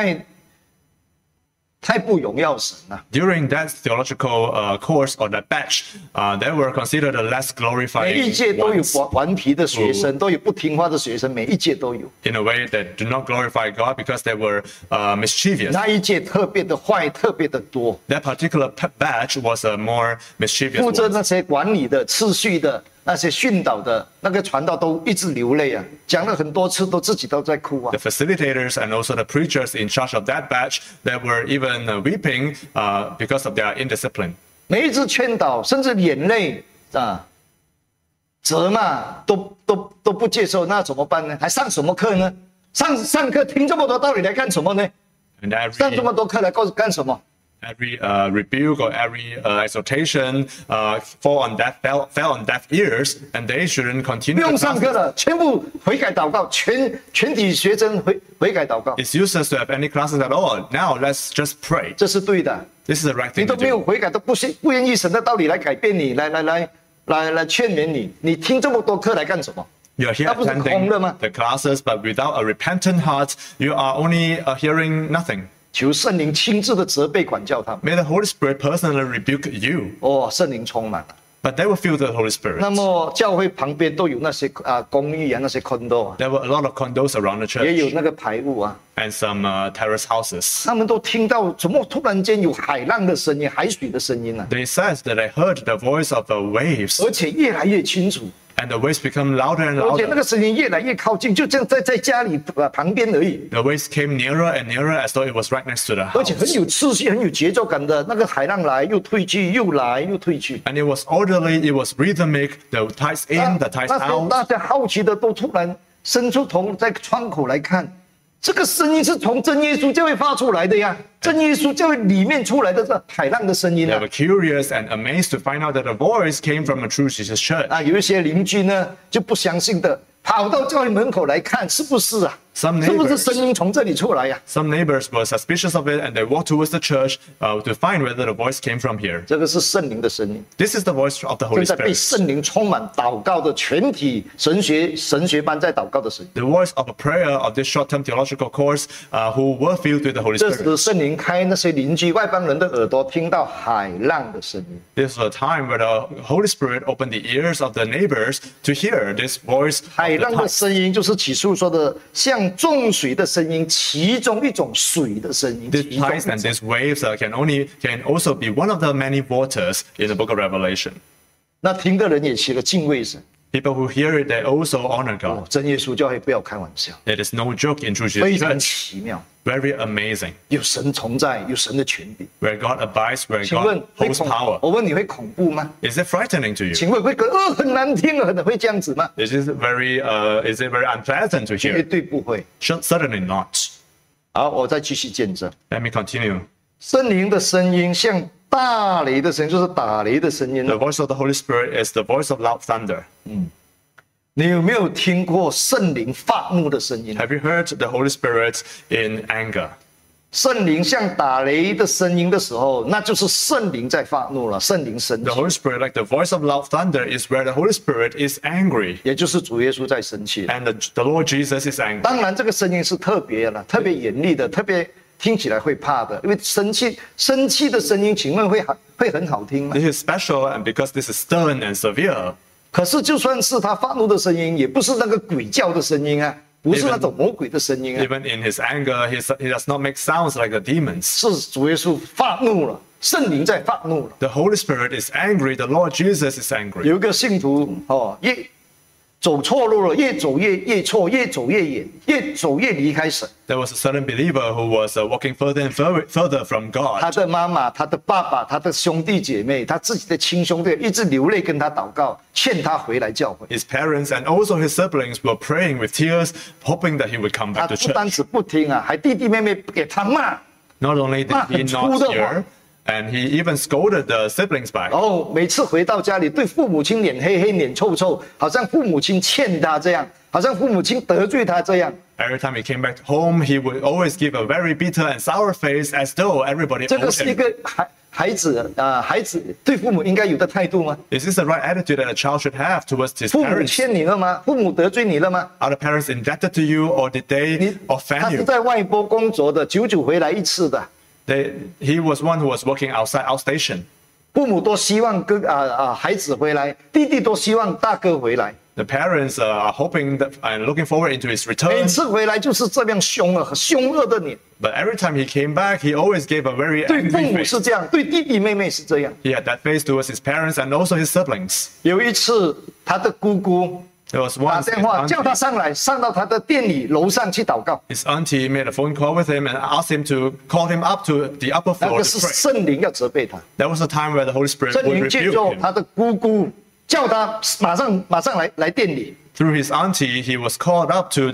Speaker 1: 不榮耀神了。
Speaker 2: During that theological course or that batch, they were considered the less
Speaker 1: 每
Speaker 2: glorifying
Speaker 1: 一屆都有
Speaker 2: ones.
Speaker 1: 頑皮的學生，都有不聽話的學生，每一屆都有。
Speaker 2: In a way that do not glorify God because they were mischievous.
Speaker 1: 那一屆特別的壞，特別的多。
Speaker 2: That particular batch was a more mischievous
Speaker 1: 負責
Speaker 2: one.
Speaker 1: 那些管理的、次序的、那些訓導的那個傳道都一直流淚啊，講了很多次，都自己都在哭啊
Speaker 2: The。facilitators and also the preachers in charge of that batch, they were even weeping because of their indiscipline.
Speaker 1: 每一次勸導，甚至眼淚啊、責罵都不接受，那怎麼辦呢？還上什麼課呢？上課聽這麼多道理來幹什麼呢？
Speaker 2: And
Speaker 1: 上這麼多課來幹什麼？
Speaker 2: every rebuke or every exhortation fell on deaf ears, and they shouldn't
Speaker 1: 不
Speaker 2: continue.
Speaker 1: 用
Speaker 2: the
Speaker 1: 上
Speaker 2: classes.
Speaker 1: 課了，全部悔改禱告，全體學生悔改禱告，
Speaker 2: It's useless to have any classes at all. Now let's just pray.
Speaker 1: 這是對的。
Speaker 2: This is the right
Speaker 1: 你
Speaker 2: thing
Speaker 1: 都
Speaker 2: to
Speaker 1: 沒有
Speaker 2: do.
Speaker 1: 悔改，都不願意神的道理來改變你，來勸勉你。你聽這麼多課來幹什麼？
Speaker 2: You're here
Speaker 1: 那不是空的嗎？
Speaker 2: attending the classes, but without a repentant heart, you are only hearing nothing.
Speaker 1: 求聖靈親自的責備管教他們。
Speaker 2: May the Holy Spirit personally rebuke you,
Speaker 1: 哦，聖靈充滿了。
Speaker 2: but they will feel the Holy
Speaker 1: 那
Speaker 2: Spirit.
Speaker 1: 麼教會旁邊都有那些公寓啊，那些 condo 啊，
Speaker 2: There were a lot of condos around the
Speaker 1: 也有
Speaker 2: church
Speaker 1: 那個排屋啊，
Speaker 2: and some terrace houses.
Speaker 1: 他們都聽到怎麼突然間有海浪的聲音、海水的聲音啊，
Speaker 2: They said that they heard the voice of the waves,
Speaker 1: 而且越來越清楚，
Speaker 2: and the waves become louder and
Speaker 1: 而且那
Speaker 2: louder.
Speaker 1: 個聲音越來越靠近，就這樣在家裡旁邊而已，
Speaker 2: The waves came nearer and nearer as though it was right next to the
Speaker 1: 而且很
Speaker 2: house.
Speaker 1: 有秩序、很有節奏感的。那個海浪來又退去，又來又退去。
Speaker 2: And it was orderly, it was rhythmic, the tides in, the tides
Speaker 1: 那时候
Speaker 2: out.
Speaker 1: 大家好奇的都突然伸出头在窗口来看，这个声音是从真耶稣教会发出来的呀，真耶稣教会里面出来的这海浪的声音
Speaker 2: They
Speaker 1: 啊
Speaker 2: were curious and amazed to find out that the voice came from a true Jesus church.
Speaker 1: 啊！有一些邻居呢就不相信的，跑到教会门口来看，是不是啊？
Speaker 2: Some
Speaker 1: 是不是
Speaker 2: neighbors,
Speaker 1: 声音从这里出来呀？
Speaker 2: some neighbors were suspicious of it, and they walked towards the church to find whether the voice came from here.
Speaker 1: 这个是圣灵的声音，
Speaker 2: This is the voice of the
Speaker 1: 正
Speaker 2: Holy
Speaker 1: 在被
Speaker 2: Spirit.
Speaker 1: 圣灵充满祷告的全体神学班在祷告的声音。
Speaker 2: The voice of a prayer of this short-term theological course who were filled with the Holy
Speaker 1: 这
Speaker 2: Spirit.
Speaker 1: 时圣灵开那些邻居外邦人的耳朵，听到海浪的声音。
Speaker 2: This was a time where the Holy Spirit opened the ears of the neighbors to hear this voice
Speaker 1: 海
Speaker 2: of the
Speaker 1: 浪的
Speaker 2: tide.
Speaker 1: 声音就是起初说的像众水的声音，其中一种水的声音。
Speaker 2: These
Speaker 1: 其中一
Speaker 2: tides and
Speaker 1: 种
Speaker 2: these waves can also be one of the many waters in the book of Revelation.
Speaker 1: 那听的人也起了敬畏神。
Speaker 2: People who hear it, they also honor
Speaker 1: 哦
Speaker 2: God.
Speaker 1: 真耶稣教会不要开玩笑，
Speaker 2: It is no joke in True
Speaker 1: 非
Speaker 2: Jesus
Speaker 1: 常
Speaker 2: Church.
Speaker 1: 奇妙，
Speaker 2: Very amazing.
Speaker 1: 有神同在，有神的权柄。
Speaker 2: Where God abides, where
Speaker 1: 请问
Speaker 2: God
Speaker 1: 会
Speaker 2: holds
Speaker 1: 恐？
Speaker 2: power.
Speaker 1: 我问你会恐怖吗？
Speaker 2: Is it frightening to you?
Speaker 1: 请问会很难听啊，会这样子吗？
Speaker 2: Is it very unpleasant to
Speaker 1: 绝
Speaker 2: hear?
Speaker 1: 对不会。
Speaker 2: Certainly not.
Speaker 1: 好，我再继续见证。
Speaker 2: Let me continue.
Speaker 1: 圣灵的声音像大雷的声音，就是打雷的声音
Speaker 2: The。voice of the Holy Spirit is the voice of loud thunder.
Speaker 1: 你有没有听过圣灵发怒的声音？
Speaker 2: Have you heard the Holy Spirit in anger?
Speaker 1: 圣灵像打雷的声音的时候，那就是圣灵在发怒了，圣灵生
Speaker 2: The
Speaker 1: 气，
Speaker 2: Holy Spirit, like the voice of loud thunder, is where the Holy Spirit is angry.
Speaker 1: 也就是主耶稣在生气了。
Speaker 2: And the Lord Jesus is angry.
Speaker 1: 当然，这个声音是特别的，特别严厉的，特别听起来会怕的，因为生气的声音，请问会很好听吗？
Speaker 2: This is special, and because this is stern and severe,
Speaker 1: 可是就算是他发怒的声音，也不是那个鬼叫的声音啊，不是那种魔鬼的声音啊，
Speaker 2: even in his anger, he does not make sounds like the demons.
Speaker 1: 是主耶稣发怒了，圣灵在发怒了。
Speaker 2: The Holy Spirit is angry. The Lord Jesus is angry.
Speaker 1: 有一个信徒越走错路了，越走越错，越走越远，越走越离开神。
Speaker 2: There was a certain believer who was walking further and further from
Speaker 1: 他
Speaker 2: God.
Speaker 1: 的妈妈、他的爸爸、他的兄弟姐妹、他自己的亲兄弟一直流泪跟他祷告，劝他回来教会。
Speaker 2: His parents and also his siblings were praying with tears, hoping that he would come
Speaker 1: 他
Speaker 2: back to
Speaker 1: 不单
Speaker 2: church.
Speaker 1: 只不听啊，还弟弟妹妹给他骂。
Speaker 2: Not only did he not hear, and he even scolded the siblings back.
Speaker 1: 然后每次回到家里，对父母亲脸黑黑、脸臭臭，好像父母亲欠他这样，好像父母亲得罪他这样。
Speaker 2: Every time he came back home, he would always give a very bitter and sour face as though everybody
Speaker 1: 这个
Speaker 2: owed
Speaker 1: 是一
Speaker 2: him.
Speaker 1: 个孩子对父母应该有的态度吗？
Speaker 2: Is this the right attitude that a child should have towards his
Speaker 1: 父母
Speaker 2: parents?
Speaker 1: 欠你了吗？父母得罪你了吗？
Speaker 2: Are the parents indebted to you, or did they
Speaker 1: 他
Speaker 2: offend
Speaker 1: 是
Speaker 2: you?
Speaker 1: 在外国工作的，久久回来一次的。
Speaker 2: He was one who was working outside our station.
Speaker 1: 父母都希望孩子回来，弟弟都希望大哥回来。
Speaker 2: The parents are hoping that, and looking forward into his
Speaker 1: 每
Speaker 2: return.
Speaker 1: 次回来就是这样凶恶的脸。
Speaker 2: But every time he came back, he always gave a very
Speaker 1: 对父
Speaker 2: angry
Speaker 1: 母
Speaker 2: face.
Speaker 1: 是这样，对弟弟妹妹是这样。
Speaker 2: He had that face towards his parents and also his siblings.
Speaker 1: 有一次，他的姑姑
Speaker 2: There was
Speaker 1: 打
Speaker 2: once
Speaker 1: 电话叫他上来，上到他的店里楼上去祷告。
Speaker 2: his auntie made a phone call with him and asked him to call him up to the upper
Speaker 1: 那
Speaker 2: floor
Speaker 1: 个
Speaker 2: to
Speaker 1: 是
Speaker 2: pray.
Speaker 1: 圣灵要责备他，
Speaker 2: There was a time where the Holy Spirit
Speaker 1: 圣
Speaker 2: would
Speaker 1: 灵借
Speaker 2: rebuke
Speaker 1: 着
Speaker 2: him.
Speaker 1: 他的姑姑叫他马上来店里。
Speaker 2: Through his auntie, he was called up to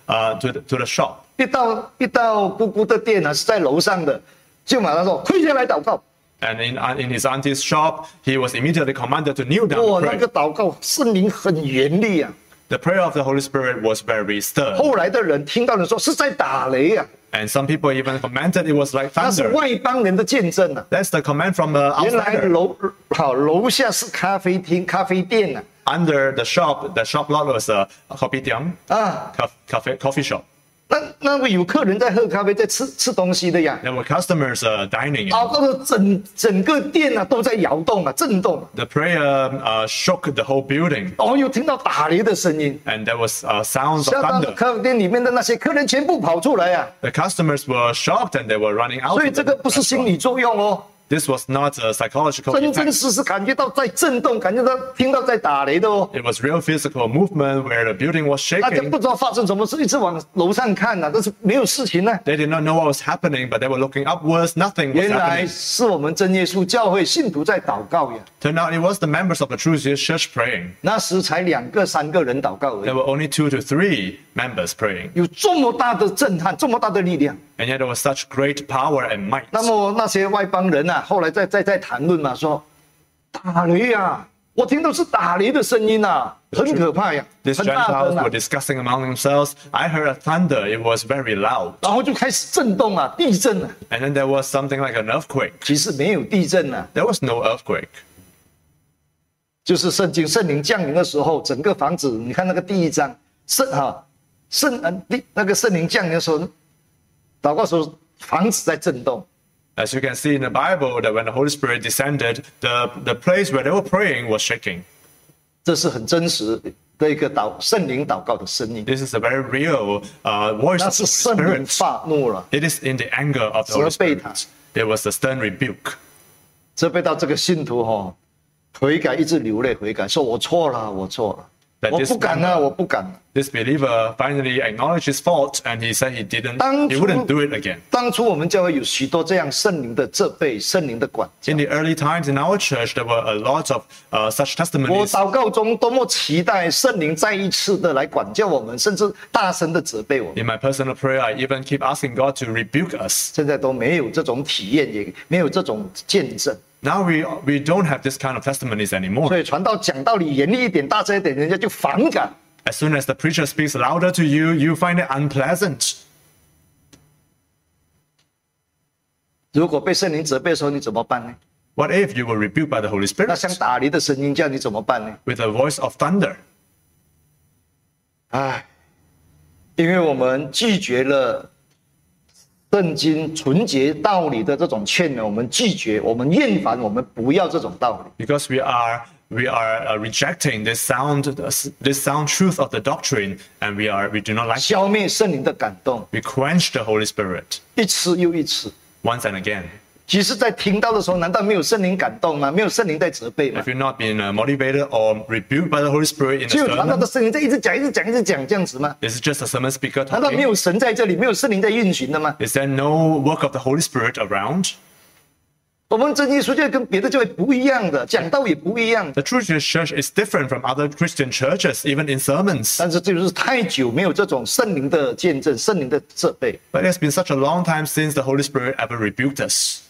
Speaker 2: the shop.
Speaker 1: 一到姑姑的店呢是在楼上的，就马上说快下来祷告。
Speaker 2: And in his auntie's shop, he was immediately commanded to kneel down
Speaker 1: 哇，
Speaker 2: to
Speaker 1: 那
Speaker 2: pray.
Speaker 1: 个祷告圣灵很严厉啊。
Speaker 2: The prayer of the Holy Spirit was very stern.
Speaker 1: 后来的人听到人说是在打雷啊，
Speaker 2: And some people even commented it was like
Speaker 1: 那是
Speaker 2: thunder.
Speaker 1: 外邦人的见证啊。
Speaker 2: That's the command from the
Speaker 1: 原来
Speaker 2: outsider.
Speaker 1: 楼下是咖啡厅、咖啡店啊。
Speaker 2: Under the shop lot was a kopitiam,
Speaker 1: 啊，
Speaker 2: coffee shop.
Speaker 1: 那个有客人在喝咖啡，在吃东西的呀。
Speaker 2: There were customers dining.
Speaker 1: 祷告的整个店啊都在摇动啊，震动啊。
Speaker 2: The prayer shook the whole building,
Speaker 1: 哦，又听到打雷的声音，
Speaker 2: and there was sounds of
Speaker 1: 下到
Speaker 2: thunder.
Speaker 1: 咖啡店里面的那些客人全部跑出来啊。
Speaker 2: The customers were shocked and they were running out.
Speaker 1: 所以
Speaker 2: of
Speaker 1: 这
Speaker 2: the
Speaker 1: 个不是心
Speaker 2: restaurant.
Speaker 1: 理作用哦，
Speaker 2: This was not a psychological
Speaker 1: 真真
Speaker 2: effect.
Speaker 1: 实实感觉到在震动，感觉到听到在打雷的哦。
Speaker 2: It was real physical movement where the building was
Speaker 1: 大家
Speaker 2: shaking.
Speaker 1: 不知道发生什么事，一直往楼上看啊，但是没有事情呢、
Speaker 2: They did not know what was happening, but they were looking upwards. Nothing was
Speaker 1: 原来
Speaker 2: happening.
Speaker 1: 是我们真耶稣教会信徒在祷告呀。
Speaker 2: Turned out it was the members of the True Jesus Church praying.
Speaker 1: 那时才2个3个人祷告而
Speaker 2: There
Speaker 1: 已，
Speaker 2: were only 2 to 3 members praying.
Speaker 1: 有这么大的震撼，这么大的力量。
Speaker 2: And yet there was such great power and might.
Speaker 1: 那么那些外邦人啊，后来在谈论嘛，说打雷啊， 我听到是打雷的声音啊，很可怕呀，
Speaker 2: These
Speaker 1: 很大
Speaker 2: Gentiles
Speaker 1: 声啊
Speaker 2: were，discussing among themselves. I heard a thunder. It was very loud.
Speaker 1: 然后就开始震动啊，地震啊。
Speaker 2: And then there was something like an earthquake.
Speaker 1: 其实没有地震啊，
Speaker 2: There was no earthquake.
Speaker 1: 就是圣灵降临的时候，整个房子，你看那个第一章，那个圣灵降临的时候，祷告的时候，房子在震动。
Speaker 2: As you can see in the Bible, that when the Holy Spirit descended, the place where they were praying was shaking.
Speaker 1: 这是很真实的一个圣灵祷告的声音。
Speaker 2: This is a very real voice
Speaker 1: 那
Speaker 2: of
Speaker 1: 是
Speaker 2: the
Speaker 1: 圣
Speaker 2: Holy
Speaker 1: 灵
Speaker 2: Spirit.
Speaker 1: 发怒了，
Speaker 2: It is in the anger of the Holy
Speaker 1: 责备他。
Speaker 2: Spirit. It was a stern rebuke.
Speaker 1: 责备到这个信徒悔改，一直流泪悔改，说我错了，我错了，
Speaker 2: That
Speaker 1: 我
Speaker 2: this
Speaker 1: 不敢了，我不敢了。
Speaker 2: This believer finally acknowledged his fault, and he said he wouldn't do it again.
Speaker 1: 当初我们教会有许多这样圣灵的责备、圣灵的管教。
Speaker 2: In the early times in our church, there were a lot of such
Speaker 1: 我
Speaker 2: testimonies.
Speaker 1: 祷告中多么期待圣灵再一次的来管教我们，甚至大声的责备我们。
Speaker 2: In my personal prayer, I even keep asking God to rebuke us.
Speaker 1: 现在都没有这种体验，也没有这种见证，
Speaker 2: Now we don't have this kind of testimonies
Speaker 1: 所
Speaker 2: anymore.
Speaker 1: 以传道讲道理严厉一点、大声一点，人家就反感。
Speaker 2: As soon as the preacher speaks louder to you, you find it unpleasant.
Speaker 1: 如果被圣灵责备的时候，你怎么办呢？
Speaker 2: What if you were rebuked by the Holy
Speaker 1: 那像
Speaker 2: Spirit
Speaker 1: 打雷的声音，这样你怎么办呢？
Speaker 2: with a voice of thunder?
Speaker 1: 唉，因为我们拒绝了圣经纯洁道理的这种劝勉，我们拒绝，我们厌烦，我们不要这种道理。
Speaker 2: Because we are rejecting this sound truth of the doctrine, and we do not like it.
Speaker 1: 消灭圣灵的感动，
Speaker 2: We quench the Holy Spirit
Speaker 1: 一次又一次。
Speaker 2: once and again.
Speaker 1: 其实，在听到的时候，难道没有圣灵感动吗？没有圣灵在责备吗
Speaker 2: If？you're not being motivated or rebuked by the Holy Spirit in
Speaker 1: 只
Speaker 2: the
Speaker 1: 有传道
Speaker 2: sermon,
Speaker 1: 的圣灵在一直讲、一直讲、一直讲这样子吗？
Speaker 2: is it just a sermon speaker
Speaker 1: 难道没
Speaker 2: talking?
Speaker 1: 有神在这里，没有圣灵在运行的吗？
Speaker 2: Is there no work of the Holy Spirit around?
Speaker 1: 我们真耶稣教会跟别的教会不一样的，讲道也不一样的。
Speaker 2: The True Jewish Church is different from other Christian churches, even in sermons.
Speaker 1: 但是这就是太久没有这种圣灵的见证、圣灵的责备。
Speaker 2: But it's been such a long time since the Holy Spirit ever rebuked us.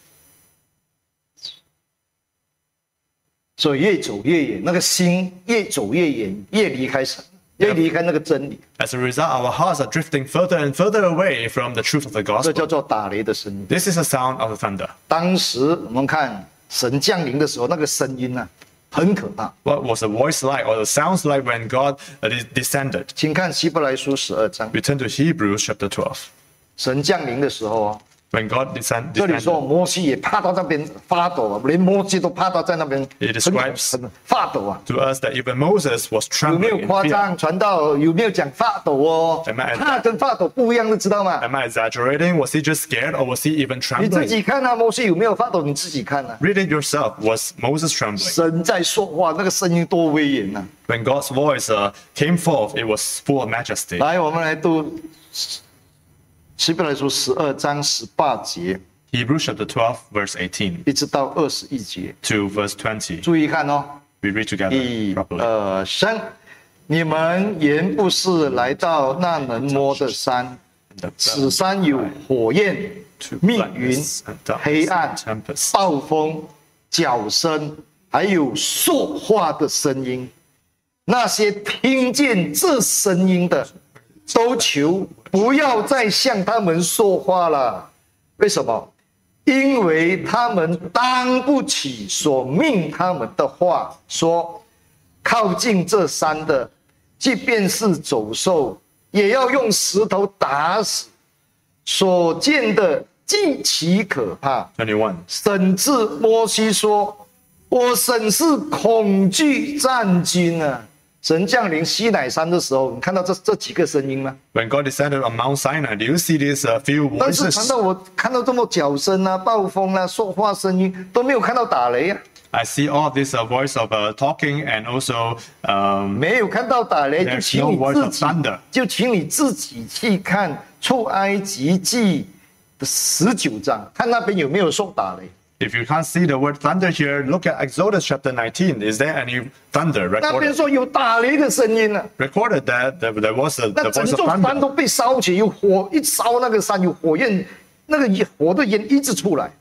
Speaker 1: 所以越走越远，那个心越走越远，越离开神，越离开那个真理。
Speaker 2: As a result, our hearts are drifting further and further away from the truth of the
Speaker 1: 这
Speaker 2: gospel.
Speaker 1: 叫做打雷的声音。
Speaker 2: This is the sound of the thunder.
Speaker 1: 当时我们看神降临的时候，那个声音啊，很可怕。
Speaker 2: What was the voice like, or the sounds like when God descended?
Speaker 1: 请看希伯来书12章，
Speaker 2: We turn to Hebrews chapter 12.
Speaker 1: 神降临的时候
Speaker 2: When God descended,
Speaker 1: 这里说摩西也怕到那边发抖啊，连摩西都怕到在那边
Speaker 2: It describes
Speaker 1: 很发抖啊。
Speaker 2: to us that even Moses was
Speaker 1: 有没有
Speaker 2: trembling in
Speaker 1: 夸
Speaker 2: fear.
Speaker 1: 张？传道有没有讲发抖哦？
Speaker 2: Am I-
Speaker 1: 怕跟发抖不一样的，知道吗？
Speaker 2: Am I exaggerating? Was he just scared, or was he even
Speaker 1: 你自
Speaker 2: trembling?
Speaker 1: 己看啊，摩西有没有发抖？你自己看啊。
Speaker 2: Read it yourself. Was Moses trembling?
Speaker 1: 神在说话，那个声音多威严呐、
Speaker 2: When God's voice came forth, it was full of majesty.
Speaker 1: 来，我们来读希伯来书12章18节，
Speaker 2: Hebrews chapter 12, verse 18
Speaker 1: 一直到21节，
Speaker 2: to verse 20.
Speaker 1: 注意看哦。
Speaker 2: We read together
Speaker 1: 1、
Speaker 2: properly.
Speaker 1: 2、3，你们原不是来到那能摸的山，此山有火焰、密云、黑暗、暴风、角声，还有说话的声音。那些听见这声音的，都求不要再向他们说话了。为什么？因为他们当不起所命他们的话，说靠近这山的，即便是走兽，也要用石头打死。所见的极其可怕。
Speaker 2: 21.
Speaker 1: 甚至摩西说：“我甚是恐惧战惊啊！”神降临西乃山的时候，你看到这几个声音吗？
Speaker 2: When God descended on Mount Sinai, do you see these few
Speaker 1: 但是
Speaker 2: voices?
Speaker 1: 谈到我看到这么角声啊、暴风啊、说话声音，都没有看到打雷啊，
Speaker 2: I see all this voice of talking and also
Speaker 1: 没有看到打雷，就
Speaker 2: there's
Speaker 1: 请
Speaker 2: no
Speaker 1: 你
Speaker 2: voice
Speaker 1: 自
Speaker 2: of
Speaker 1: 己
Speaker 2: thunder.
Speaker 1: 就请你自己去看出埃及记的19章，看那边有没有说打雷。
Speaker 2: If you can't see the word thunder here, look at Exodus chapter 19. Is there any thunder
Speaker 1: 那边
Speaker 2: recorded?
Speaker 1: 说有打雷的声音啊，
Speaker 2: Recorded that there was the
Speaker 1: 那整
Speaker 2: voice of
Speaker 1: 座山
Speaker 2: thunder.
Speaker 1: 都被烧起，有火一烧那个山有火焰，那个火的烟一直出来。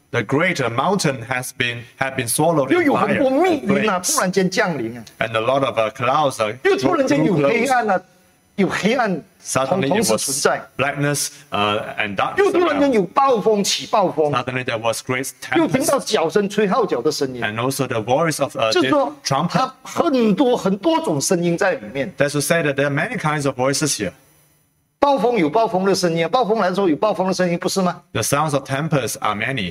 Speaker 2: The great mountain had been swallowed
Speaker 1: 又
Speaker 2: in
Speaker 1: 有很
Speaker 2: fire
Speaker 1: 多密
Speaker 2: and
Speaker 1: 云啊，
Speaker 2: flames.
Speaker 1: 突然间降临啊，
Speaker 2: And a lot of clouds
Speaker 1: 又突然间有
Speaker 2: grew
Speaker 1: 黑
Speaker 2: close.
Speaker 1: 暗啊，有黑暗
Speaker 2: Suddenly
Speaker 1: 同
Speaker 2: it
Speaker 1: 时
Speaker 2: was
Speaker 1: 存在，
Speaker 2: blackness and
Speaker 1: 又
Speaker 2: darkness
Speaker 1: 突然间
Speaker 2: around.
Speaker 1: 有暴风起暴风，
Speaker 2: Suddenly there was great
Speaker 1: 又听
Speaker 2: tempest
Speaker 1: 到脚声吹号角的声音，
Speaker 2: and also the voice of
Speaker 1: 就是说
Speaker 2: the trumpet.
Speaker 1: 它很多种声音在里面。
Speaker 2: That's to say that there are many kinds of voices here.
Speaker 1: 暴风有暴风的声音，暴风来的时候有暴风的声音，不是吗？
Speaker 2: The sounds of tempest are many.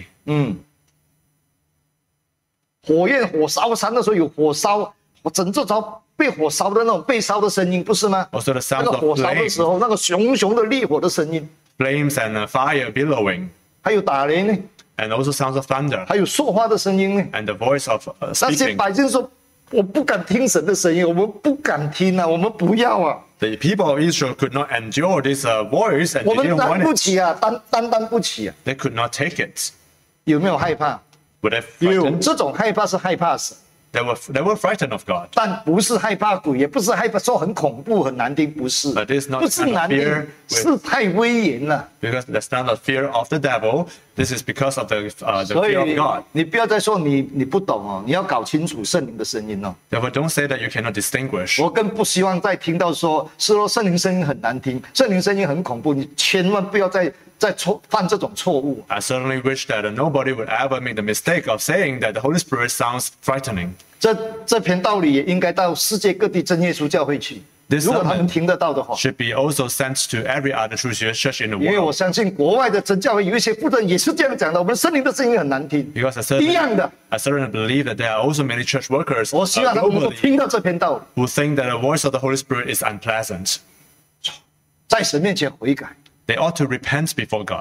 Speaker 1: 火焰火烧山的时候有火烧，整座朝被火烧的那种被烧的声音，不是吗？
Speaker 2: Also the
Speaker 1: 那
Speaker 2: sounds
Speaker 1: 个
Speaker 2: of
Speaker 1: 火烧的时候，那个熊熊的烈火的声音，
Speaker 2: flames and fire billowing.
Speaker 1: 还有打雷呢，
Speaker 2: And also sounds of thunder.
Speaker 1: 还有说话的声音呢。
Speaker 2: And the voice of
Speaker 1: 那些
Speaker 2: speaking.
Speaker 1: 百姓说：“我不敢听神的声音，我们不敢听啊，我们不要啊，
Speaker 2: The people of Israel could not endure this voice and
Speaker 1: 我
Speaker 2: they
Speaker 1: 们
Speaker 2: didn't
Speaker 1: 担
Speaker 2: want
Speaker 1: 不
Speaker 2: it.
Speaker 1: 起啊，担不起啊。
Speaker 2: They could not take it. ”
Speaker 1: 有没有害怕？
Speaker 2: Were they
Speaker 1: 有，
Speaker 2: frightened?
Speaker 1: 这种害怕是害怕神，
Speaker 2: They were frightened of God.
Speaker 1: 但不是害怕鬼，也不是害怕说很恐怖、很难听，不是，
Speaker 2: But it's not
Speaker 1: 不是
Speaker 2: kind of
Speaker 1: 难
Speaker 2: fear
Speaker 1: 听，是太威严了。
Speaker 2: because that's not the fear of the devil. This is because of the
Speaker 1: 所以
Speaker 2: fear of God.
Speaker 1: 你不要再说你不懂哦，你要搞清楚圣灵的声音哦。
Speaker 2: Therefore, don't say that you cannot distinguish.
Speaker 1: 我更不希望再听到说圣灵声音很难听，圣灵声音很恐怖，你千万不要再犯这种错误。
Speaker 2: I certainly wish that nobody would ever make the mistake of saying that the Holy Spirit sounds frightening.
Speaker 1: 这篇道理也应该到世界各地真耶稣教会去，
Speaker 2: This
Speaker 1: 如果他
Speaker 2: sermon
Speaker 1: 们听得到的话。
Speaker 2: should be also sent to every other true church in the
Speaker 1: 因为我
Speaker 2: world.
Speaker 1: 相信国外的真教会有一些负责人也是这样讲的，我们圣灵的声音很难听，
Speaker 2: Because
Speaker 1: 一样的。
Speaker 2: I certainly believe that there are also many church workers
Speaker 1: 我希望他们能够
Speaker 2: globally
Speaker 1: 听到这篇道理，
Speaker 2: who think that the voice of the Holy Spirit is unpleasant.
Speaker 1: 在神面前悔改。
Speaker 2: They ought to repent before God.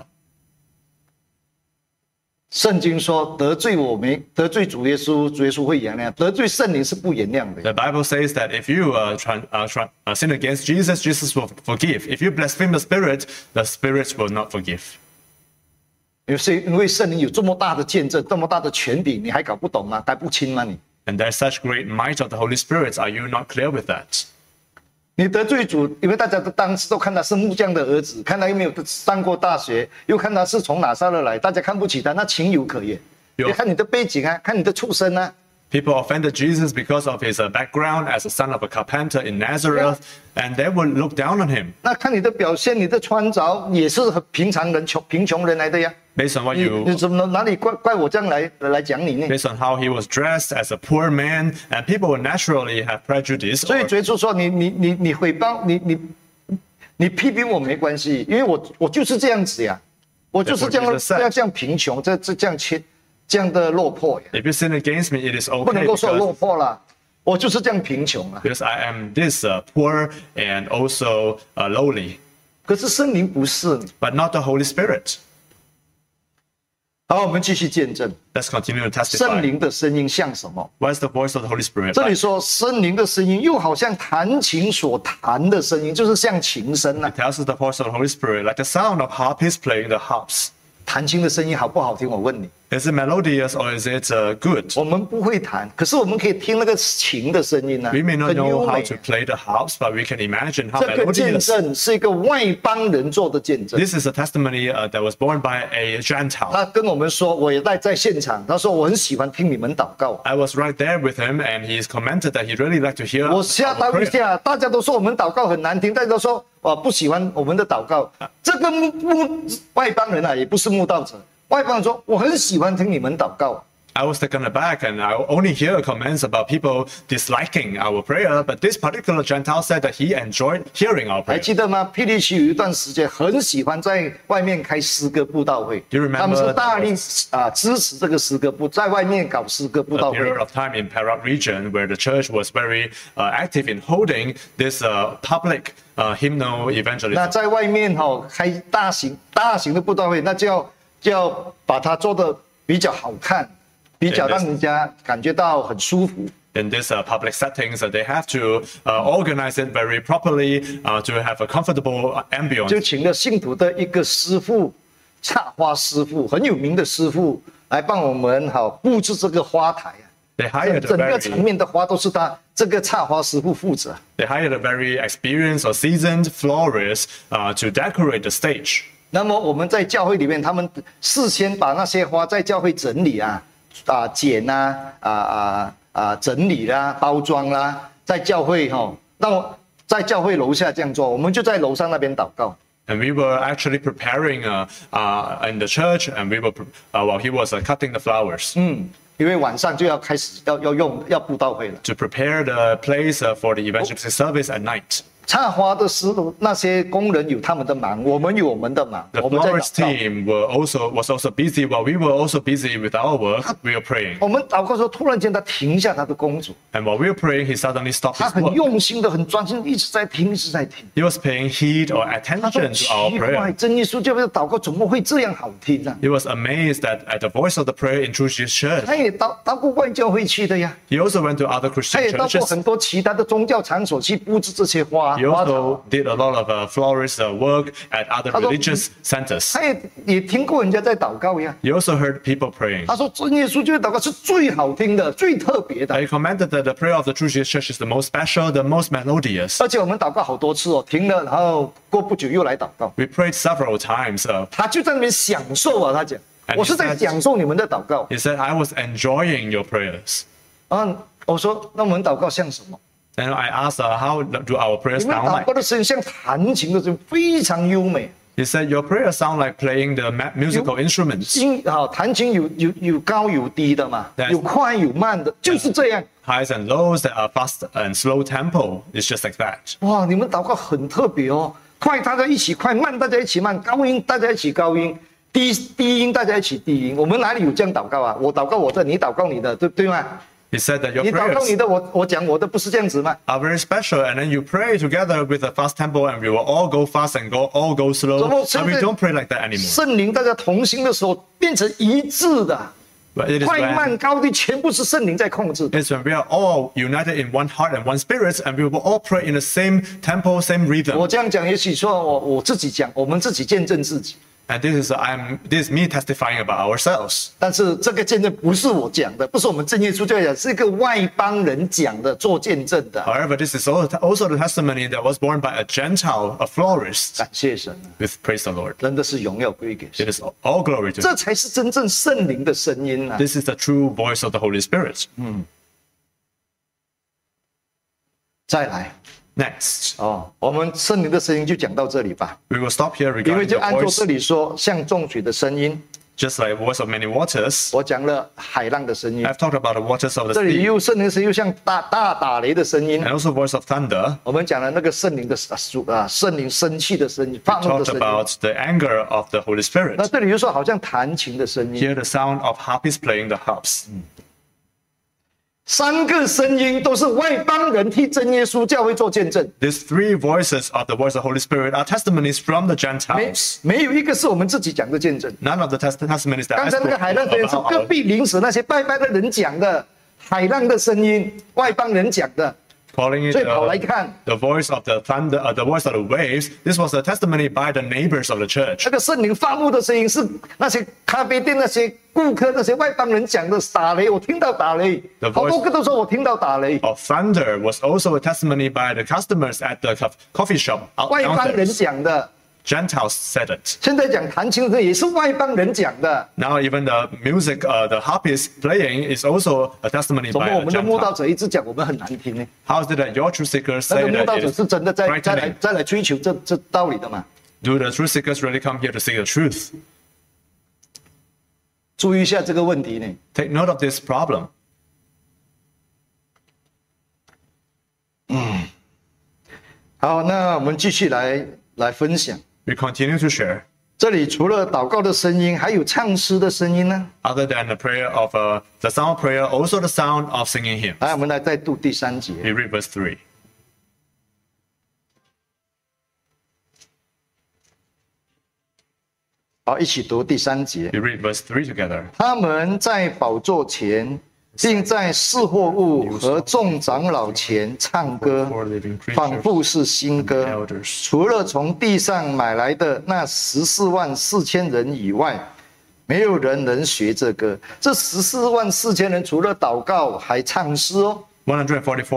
Speaker 1: 圣经说得罪得罪主耶稣，主耶稣会原谅；得罪圣灵是不原谅的。
Speaker 2: The Bible says that if you sin against Jesus, Jesus will forgive. If you blaspheme the Spirit will not forgive.
Speaker 1: 因为圣灵有这么大的见证，这么大的权柄，你还搞不懂吗？搞不清吗你？
Speaker 2: And there's such great might of the Holy Spirit. Are you not clear with that?
Speaker 1: 你得罪主，因为大家当时都看他是木匠的儿子，看他又没有上过大学，又看他是从拿撒勒来，大家看不起他，那情有可原。
Speaker 2: 有
Speaker 1: 你看你的背景啊，看你的出身啊，
Speaker 2: People offended Jesus because of his background as a son of a carpenter in Nazareth, and they would look down on him
Speaker 1: 那看你的表现，你的穿着也是很平常人、贫穷人来的呀。
Speaker 2: based on what
Speaker 1: 你
Speaker 2: you
Speaker 1: 怎么哪里怪我这样来讲你呢？
Speaker 2: based on how he was dressed as a poor man, and people would naturally have prejudice.
Speaker 1: 所以
Speaker 2: Or,
Speaker 1: 主耶稣说你诽谤你批评我没关系，因为我就是这样子呀，我就是这样
Speaker 2: Therefore, Jesus said-
Speaker 1: 这样贫穷，这样的落魄呀，
Speaker 2: if you sin against me, it is
Speaker 1: 不能
Speaker 2: okay
Speaker 1: 够说落
Speaker 2: because,
Speaker 1: 魄啦，我就是这样贫穷啊。
Speaker 2: because I am this poor and also lowly,
Speaker 1: 可是圣灵不是。
Speaker 2: but not the Holy Spirit.
Speaker 1: 好，我们继续见证
Speaker 2: Let's continue to
Speaker 1: 圣
Speaker 2: testify.
Speaker 1: 灵的声音像什么？
Speaker 2: What is the voice of the Holy Spirit?
Speaker 1: 这里
Speaker 2: Like?
Speaker 1: 说圣灵的声音又好像弹琴所弹的声音，就是像琴声啊。
Speaker 2: It tells us the voice of the Holy Spirit, like the sound of harpists playing the harps.
Speaker 1: 弹琴的声音好不好听？我问你，
Speaker 2: Is it melodious or is it good?
Speaker 1: 我们不会弹，可是我们可以听那个琴的声音啊，
Speaker 2: We may not
Speaker 1: 很
Speaker 2: know
Speaker 1: 优
Speaker 2: how
Speaker 1: 美
Speaker 2: to。play the harps, but we can imagine how
Speaker 1: 这个见
Speaker 2: melodious.
Speaker 1: 证是一个外邦人做的见证。
Speaker 2: This is a testimony that was born by a Gentile.
Speaker 1: 他跟我们说，我也在现场。他说我很喜欢听你们祷告。
Speaker 2: I was right there with him, and he's commented that he'd really like to hear
Speaker 1: 我
Speaker 2: our
Speaker 1: 吓到一
Speaker 2: prayer.
Speaker 1: 下，大家都说我们祷告很难听，大家都说不喜欢我们的祷告。这个外邦人啊，也不是慕道者，外邦人说我很喜欢听你们祷告。
Speaker 2: I was taken aback, and I only hear comments about people disliking our prayer, but this particular Gentile said that he enjoyed hearing our
Speaker 1: 还
Speaker 2: prayer.
Speaker 1: 记得吗？霹雳区有一段时间很喜欢在外面开诗歌布道会
Speaker 2: Do you，remember
Speaker 1: 他们是大力支持这个诗歌布，在外面搞诗歌布道
Speaker 2: A
Speaker 1: 会。
Speaker 2: period of time in Perak region where the church was very active in holding this public hymnal
Speaker 1: 那
Speaker 2: evangelism.
Speaker 1: 在外面开大型的布道会，那就要把它做得比较好看，比较让人家感觉到很舒服。
Speaker 2: In these public settings, they have to organize it very properly to have a comfortable
Speaker 1: 就
Speaker 2: ambience.
Speaker 1: 请了信徒的一个师傅，插花师傅，很有名的师傅来帮我们布置这个花台啊。
Speaker 2: They hired
Speaker 1: 整个场
Speaker 2: a
Speaker 1: 面的花都是他这个插花师傅负责。
Speaker 2: very experienced or seasoned florist to decorate the stage.
Speaker 1: 那么我们在教会里面，他们事先把那些花在教会整理剪整理啦、包装啦，在教会在教会楼下这样做，我们就在楼上那边祷告。
Speaker 2: And we were actually preparing in the church, and we were while he was cutting the flowers.
Speaker 1: 因为晚上就要开始要布道会了。
Speaker 2: To prepare the place for the evangelistic service at night.
Speaker 1: 插花的师傅那些工人有他们的忙，我们有我们的忙。
Speaker 2: The
Speaker 1: 我们在
Speaker 2: flowers
Speaker 1: 祷告。
Speaker 2: team was also busy while we were also busy with our work. We were praying.
Speaker 1: 我们祷告的时候，突然间他停下他的工作，
Speaker 2: And while we were praying, he suddenly stopped
Speaker 1: 他
Speaker 2: his
Speaker 1: 很
Speaker 2: work.
Speaker 1: 用心的、很专心，一直在听，一直在听。
Speaker 2: He was paying heed or
Speaker 1: 他说
Speaker 2: attention to our
Speaker 1: 奇怪，
Speaker 2: prayer.
Speaker 1: 真耶稣教会的祷告怎么会这样好听呢？
Speaker 2: He was amazed at the voice of the prayer in True Jesus Church.
Speaker 1: 他也到过外教会去的呀，
Speaker 2: He also went to other
Speaker 1: 他
Speaker 2: Christian
Speaker 1: 也到过
Speaker 2: churches.
Speaker 1: 很多其他的宗教场所去布置这些花
Speaker 2: He
Speaker 1: 花草
Speaker 2: also。did a lot of florist work at other religious centers.
Speaker 1: 他也听过人家在祷告呀。
Speaker 2: He also heard people praying.
Speaker 1: 他说真耶稣教会祷告是最好听的、最特别的，
Speaker 2: He commented that the prayer of the True Jesus Church is the most special, the most melodious.
Speaker 1: 而且我们祷告好多次哦，停了，然后过不久又来祷告。
Speaker 2: We prayed several times.
Speaker 1: 他就在那边享受啊，他讲，
Speaker 2: And
Speaker 1: 我是在
Speaker 2: he said-
Speaker 1: 享受你们的祷告。
Speaker 2: He said, I was enjoying your prayers.
Speaker 1: 我说那我们祷告像什么？
Speaker 2: Then I asked, how do our prayers
Speaker 1: 你们
Speaker 2: sound
Speaker 1: 祷
Speaker 2: like?
Speaker 1: 告的声音像弹琴的声音，非常优美。
Speaker 2: He said, your prayers sound like playing the musical instruments.
Speaker 1: 弹琴有高有低的嘛，
Speaker 2: That's-
Speaker 1: 有快有慢的，就是这样。
Speaker 2: Highs and lows that are fast and slow tempo. It's just like that.
Speaker 1: 哇，你们祷告很特别哦，快大家一起快，慢大家一起慢，高音大家一起高音，低音大家一起低音。我们哪里有这样祷告啊？我祷告我的，你祷告你的，对吗？
Speaker 2: He said that your
Speaker 1: 你祷告你
Speaker 2: prayers
Speaker 1: 的，我讲我的，不是这样子吗？
Speaker 2: are very special, and then you pray together with a fast tempo, and we will all go fast and all go slow.
Speaker 1: 怎么
Speaker 2: And we
Speaker 1: 现在
Speaker 2: don't pray like that anymore.
Speaker 1: 圣灵大家同心的时候，变成一致的，
Speaker 2: But it is
Speaker 1: 快
Speaker 2: when,
Speaker 1: 慢高低全部是圣灵在控制的。
Speaker 2: it's when we are all united in one heart and one spirit, and we will all pray in the same tempo, same
Speaker 1: 我
Speaker 2: rhythm.
Speaker 1: 这样讲，也许说我自己讲，我们自己见证自己。
Speaker 2: And this is me testifying about ourselves.
Speaker 1: 但是这个见证不是我讲的，不是我们正耶稣教讲，是一个外邦人讲的，做见证的。
Speaker 2: However, this is also the testimony that was born by a Gentile, a florist,
Speaker 1: 感谢神，
Speaker 2: with praise the Lord.
Speaker 1: 真的是荣耀归给神，
Speaker 2: It is all glory to
Speaker 1: 这
Speaker 2: Him.
Speaker 1: 才是真正圣灵的声音啊！
Speaker 2: This is the true voice of the Holy Spirit.
Speaker 1: 再来
Speaker 2: Next,
Speaker 1: 我们圣灵的声音就讲到这里吧，
Speaker 2: we will stop here
Speaker 1: 因为
Speaker 2: regarding
Speaker 1: 就
Speaker 2: the
Speaker 1: 按照
Speaker 2: voice,
Speaker 1: 这里说，像众水的声音，
Speaker 2: just like voice of many waters.
Speaker 1: 我讲了海浪的声音，
Speaker 2: I've talked about the waters of the
Speaker 1: 这里
Speaker 2: sea,
Speaker 1: 又圣灵的声音又像大打雷的声音，
Speaker 2: and also voice of thunder.
Speaker 1: 我们讲了那个圣灵的圣灵生气的声音，发怒的
Speaker 2: Talked
Speaker 1: 声音。
Speaker 2: about the anger of the Holy
Speaker 1: 那
Speaker 2: Spirit.
Speaker 1: 这里又说好像弹琴的声音，
Speaker 2: Hear the sound of harpies playing the harps.
Speaker 1: 三个声音都是外邦人替真耶稣教会做见证，
Speaker 2: These three voices of the voice of the Holy Spirit are testimonies from the Gentiles.
Speaker 1: 没有一个是我们自己讲的见证。
Speaker 2: None of the testimonies that
Speaker 1: 刚
Speaker 2: I
Speaker 1: 才那
Speaker 2: spoke
Speaker 1: 个海浪声音是
Speaker 2: about
Speaker 1: 隔
Speaker 2: our
Speaker 1: 壁邻舍那些拜拜的人讲的，海浪的声音，外邦人讲的，
Speaker 2: calling it
Speaker 1: 所以跑来看。
Speaker 2: the voice of the thunder, the voice of the waves. This was a testimony by the neighbors of the church.
Speaker 1: 那个圣灵发怒的声音是那些咖啡店那些顾客那些外邦人讲的打雷，我听到打雷，
Speaker 2: The
Speaker 1: 好
Speaker 2: voice-
Speaker 1: 多个都说我听到打雷。
Speaker 2: Of thunder was also a testimony by the customers at the coffee shop
Speaker 1: 外邦人
Speaker 2: downstairs.
Speaker 1: 讲的，
Speaker 2: Gentiles said it.
Speaker 1: 现在讲弹琴的也是外邦人讲的。
Speaker 2: Now even the music, the harpies playing is also a testimony
Speaker 1: 怎
Speaker 2: by
Speaker 1: 么我
Speaker 2: a
Speaker 1: 们的慕道
Speaker 2: Gentile.
Speaker 1: 者一直讲我们很难听呢？
Speaker 2: How is it that your truth seekers
Speaker 1: 那
Speaker 2: say
Speaker 1: 个慕
Speaker 2: that
Speaker 1: 道
Speaker 2: it
Speaker 1: 者
Speaker 2: is
Speaker 1: 是真的再
Speaker 2: frightening?
Speaker 1: 来追求这道理的嘛？
Speaker 2: Do the truth seekers really come here to seek the truth?
Speaker 1: 注意一下这个问题呢。
Speaker 2: Take note of this problem.
Speaker 1: 好，那我们继续来分享。
Speaker 2: We continue to share.
Speaker 1: 这里除了祷告的声音，还有唱诗的声音呢。
Speaker 2: Other than the prayer of the sound of prayer, also the sound of singing hymns.
Speaker 1: 来，我们来再读第3节。
Speaker 2: We read verse 3.
Speaker 1: 好，一起读第3节。
Speaker 2: We read verse 3 together.
Speaker 1: 他们在宝座前，并在四货物和众长老前唱歌，仿佛是新歌。除了从地上买来的那144000人以外，没有人能学这歌。这144000人除了祷告，还唱诗哦。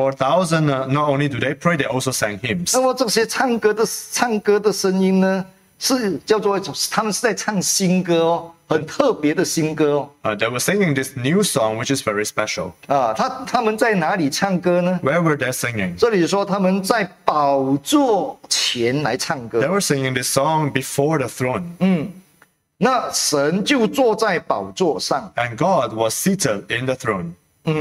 Speaker 2: 144,000, not only do they pray, they also sang hymns.
Speaker 1: 那么这些唱歌的声音呢， 是叫做他们是在唱新歌哦，很特别的新歌哦。
Speaker 2: They were singing this new song, which is very special.
Speaker 1: 他们在哪里唱歌呢？
Speaker 2: Where were they singing?
Speaker 1: 这里说他们在宝座前来唱
Speaker 2: They
Speaker 1: 歌。
Speaker 2: were singing this song before the throne.
Speaker 1: 那神就坐在宝座上。
Speaker 2: And God was seated in the throne.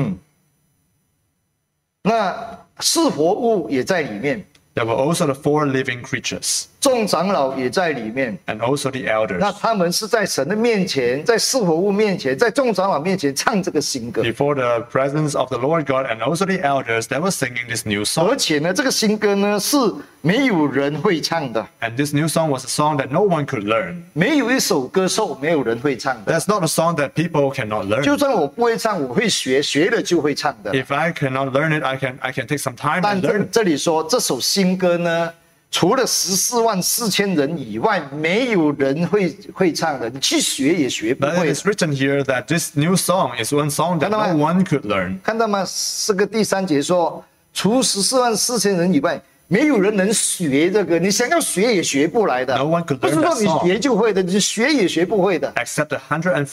Speaker 1: 那四活物也在里面，
Speaker 2: There were also the 4 living creatures
Speaker 1: 众长老也在里面。
Speaker 2: and also the elders.
Speaker 1: 那他们是在神的面前，在四活物面前，在众长老面前唱这个新歌。
Speaker 2: Before the presence of the Lord God and also the elders, they were singing this new
Speaker 1: 而
Speaker 2: song.
Speaker 1: 且呢，这个新歌呢是没有人会唱的，
Speaker 2: And this new song was a song that no one could learn.
Speaker 1: 没有一首歌手没有人会唱的。
Speaker 2: That's not a song that people cannot learn.
Speaker 1: 就算我不会唱，我会学，学了就会唱的。
Speaker 2: If I cannot learn it, I can take some time
Speaker 1: 但
Speaker 2: and learn it.
Speaker 1: 这里说这首新歌呢，除了144000人以外，没有人会唱的，你去学也学不
Speaker 2: But
Speaker 1: 会
Speaker 2: it is written here that this new song is one song that no one could learn.
Speaker 1: 看到吗？这个第3节说，除144000人以外，没有人能学这个，你想要学也学不来的。
Speaker 2: No one could
Speaker 1: 不是
Speaker 2: learn
Speaker 1: 说
Speaker 2: that
Speaker 1: 你
Speaker 2: song.
Speaker 1: 学就会的，你学也学不会的。
Speaker 2: Except the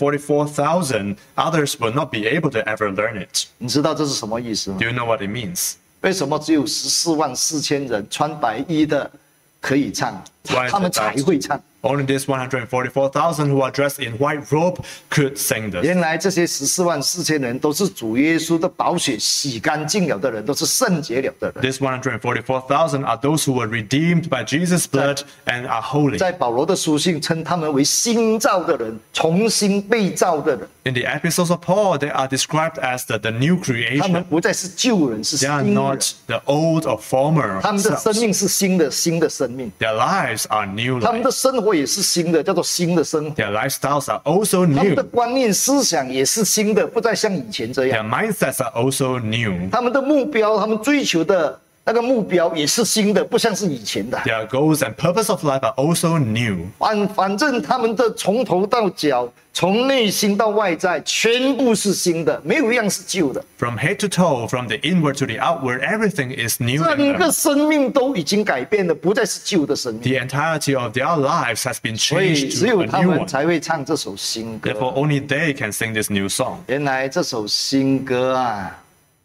Speaker 2: 144,000, others will not be able to ever learn it.
Speaker 1: 你知道这是什么意思吗？
Speaker 2: Do you know what it means?
Speaker 1: 为什么只有144000人穿白衣的可以唱，
Speaker 2: Why is
Speaker 1: 他们
Speaker 2: it
Speaker 1: 才
Speaker 2: that
Speaker 1: 会唱？
Speaker 2: only this 144,000 who are dressed in white robe could sing this?
Speaker 1: 原来这些144000人都是主耶稣的宝血洗干净了的人，都是圣洁了的人。
Speaker 2: This 144,000 are those who were redeemed by Jesus' blood and are holy.
Speaker 1: 在保罗的书信称他们为新造的人，重新被造的人，
Speaker 2: In the epistles of Paul, they are described as the new
Speaker 1: 他们
Speaker 2: creation.
Speaker 1: 不再是旧人，是
Speaker 2: They are
Speaker 1: 新人。
Speaker 2: not the old or former
Speaker 1: 他们的生
Speaker 2: selves.
Speaker 1: 命是新的生命，
Speaker 2: Their lives are new
Speaker 1: 他们
Speaker 2: life.
Speaker 1: 的生活也是新的，叫做新的生活。
Speaker 2: Their lifestyles are also
Speaker 1: 他们
Speaker 2: new.
Speaker 1: 的观念思想也是新的，不再像以前这
Speaker 2: Their
Speaker 1: 样。
Speaker 2: mindsets are also new.
Speaker 1: 他们的目标，他们追求的那个目标也是新的，不像是以前的。
Speaker 2: Their goals and purpose of life are also new.
Speaker 1: 反正他们的从头到脚，从内心到外在，全部是新的，没有一样是旧的。
Speaker 2: From head to toe, from the inward to the outward, everything is new
Speaker 1: 整
Speaker 2: in
Speaker 1: 个
Speaker 2: them.
Speaker 1: 生命都已经改变了，不再是旧的生命。
Speaker 2: The entirety of their lives has been
Speaker 1: 所以
Speaker 2: changed
Speaker 1: 只
Speaker 2: to
Speaker 1: 有
Speaker 2: a
Speaker 1: 他
Speaker 2: new
Speaker 1: 们
Speaker 2: one.
Speaker 1: 才会唱这首新歌。
Speaker 2: Therefore, only they can sing this new song.
Speaker 1: 原来这首新歌啊，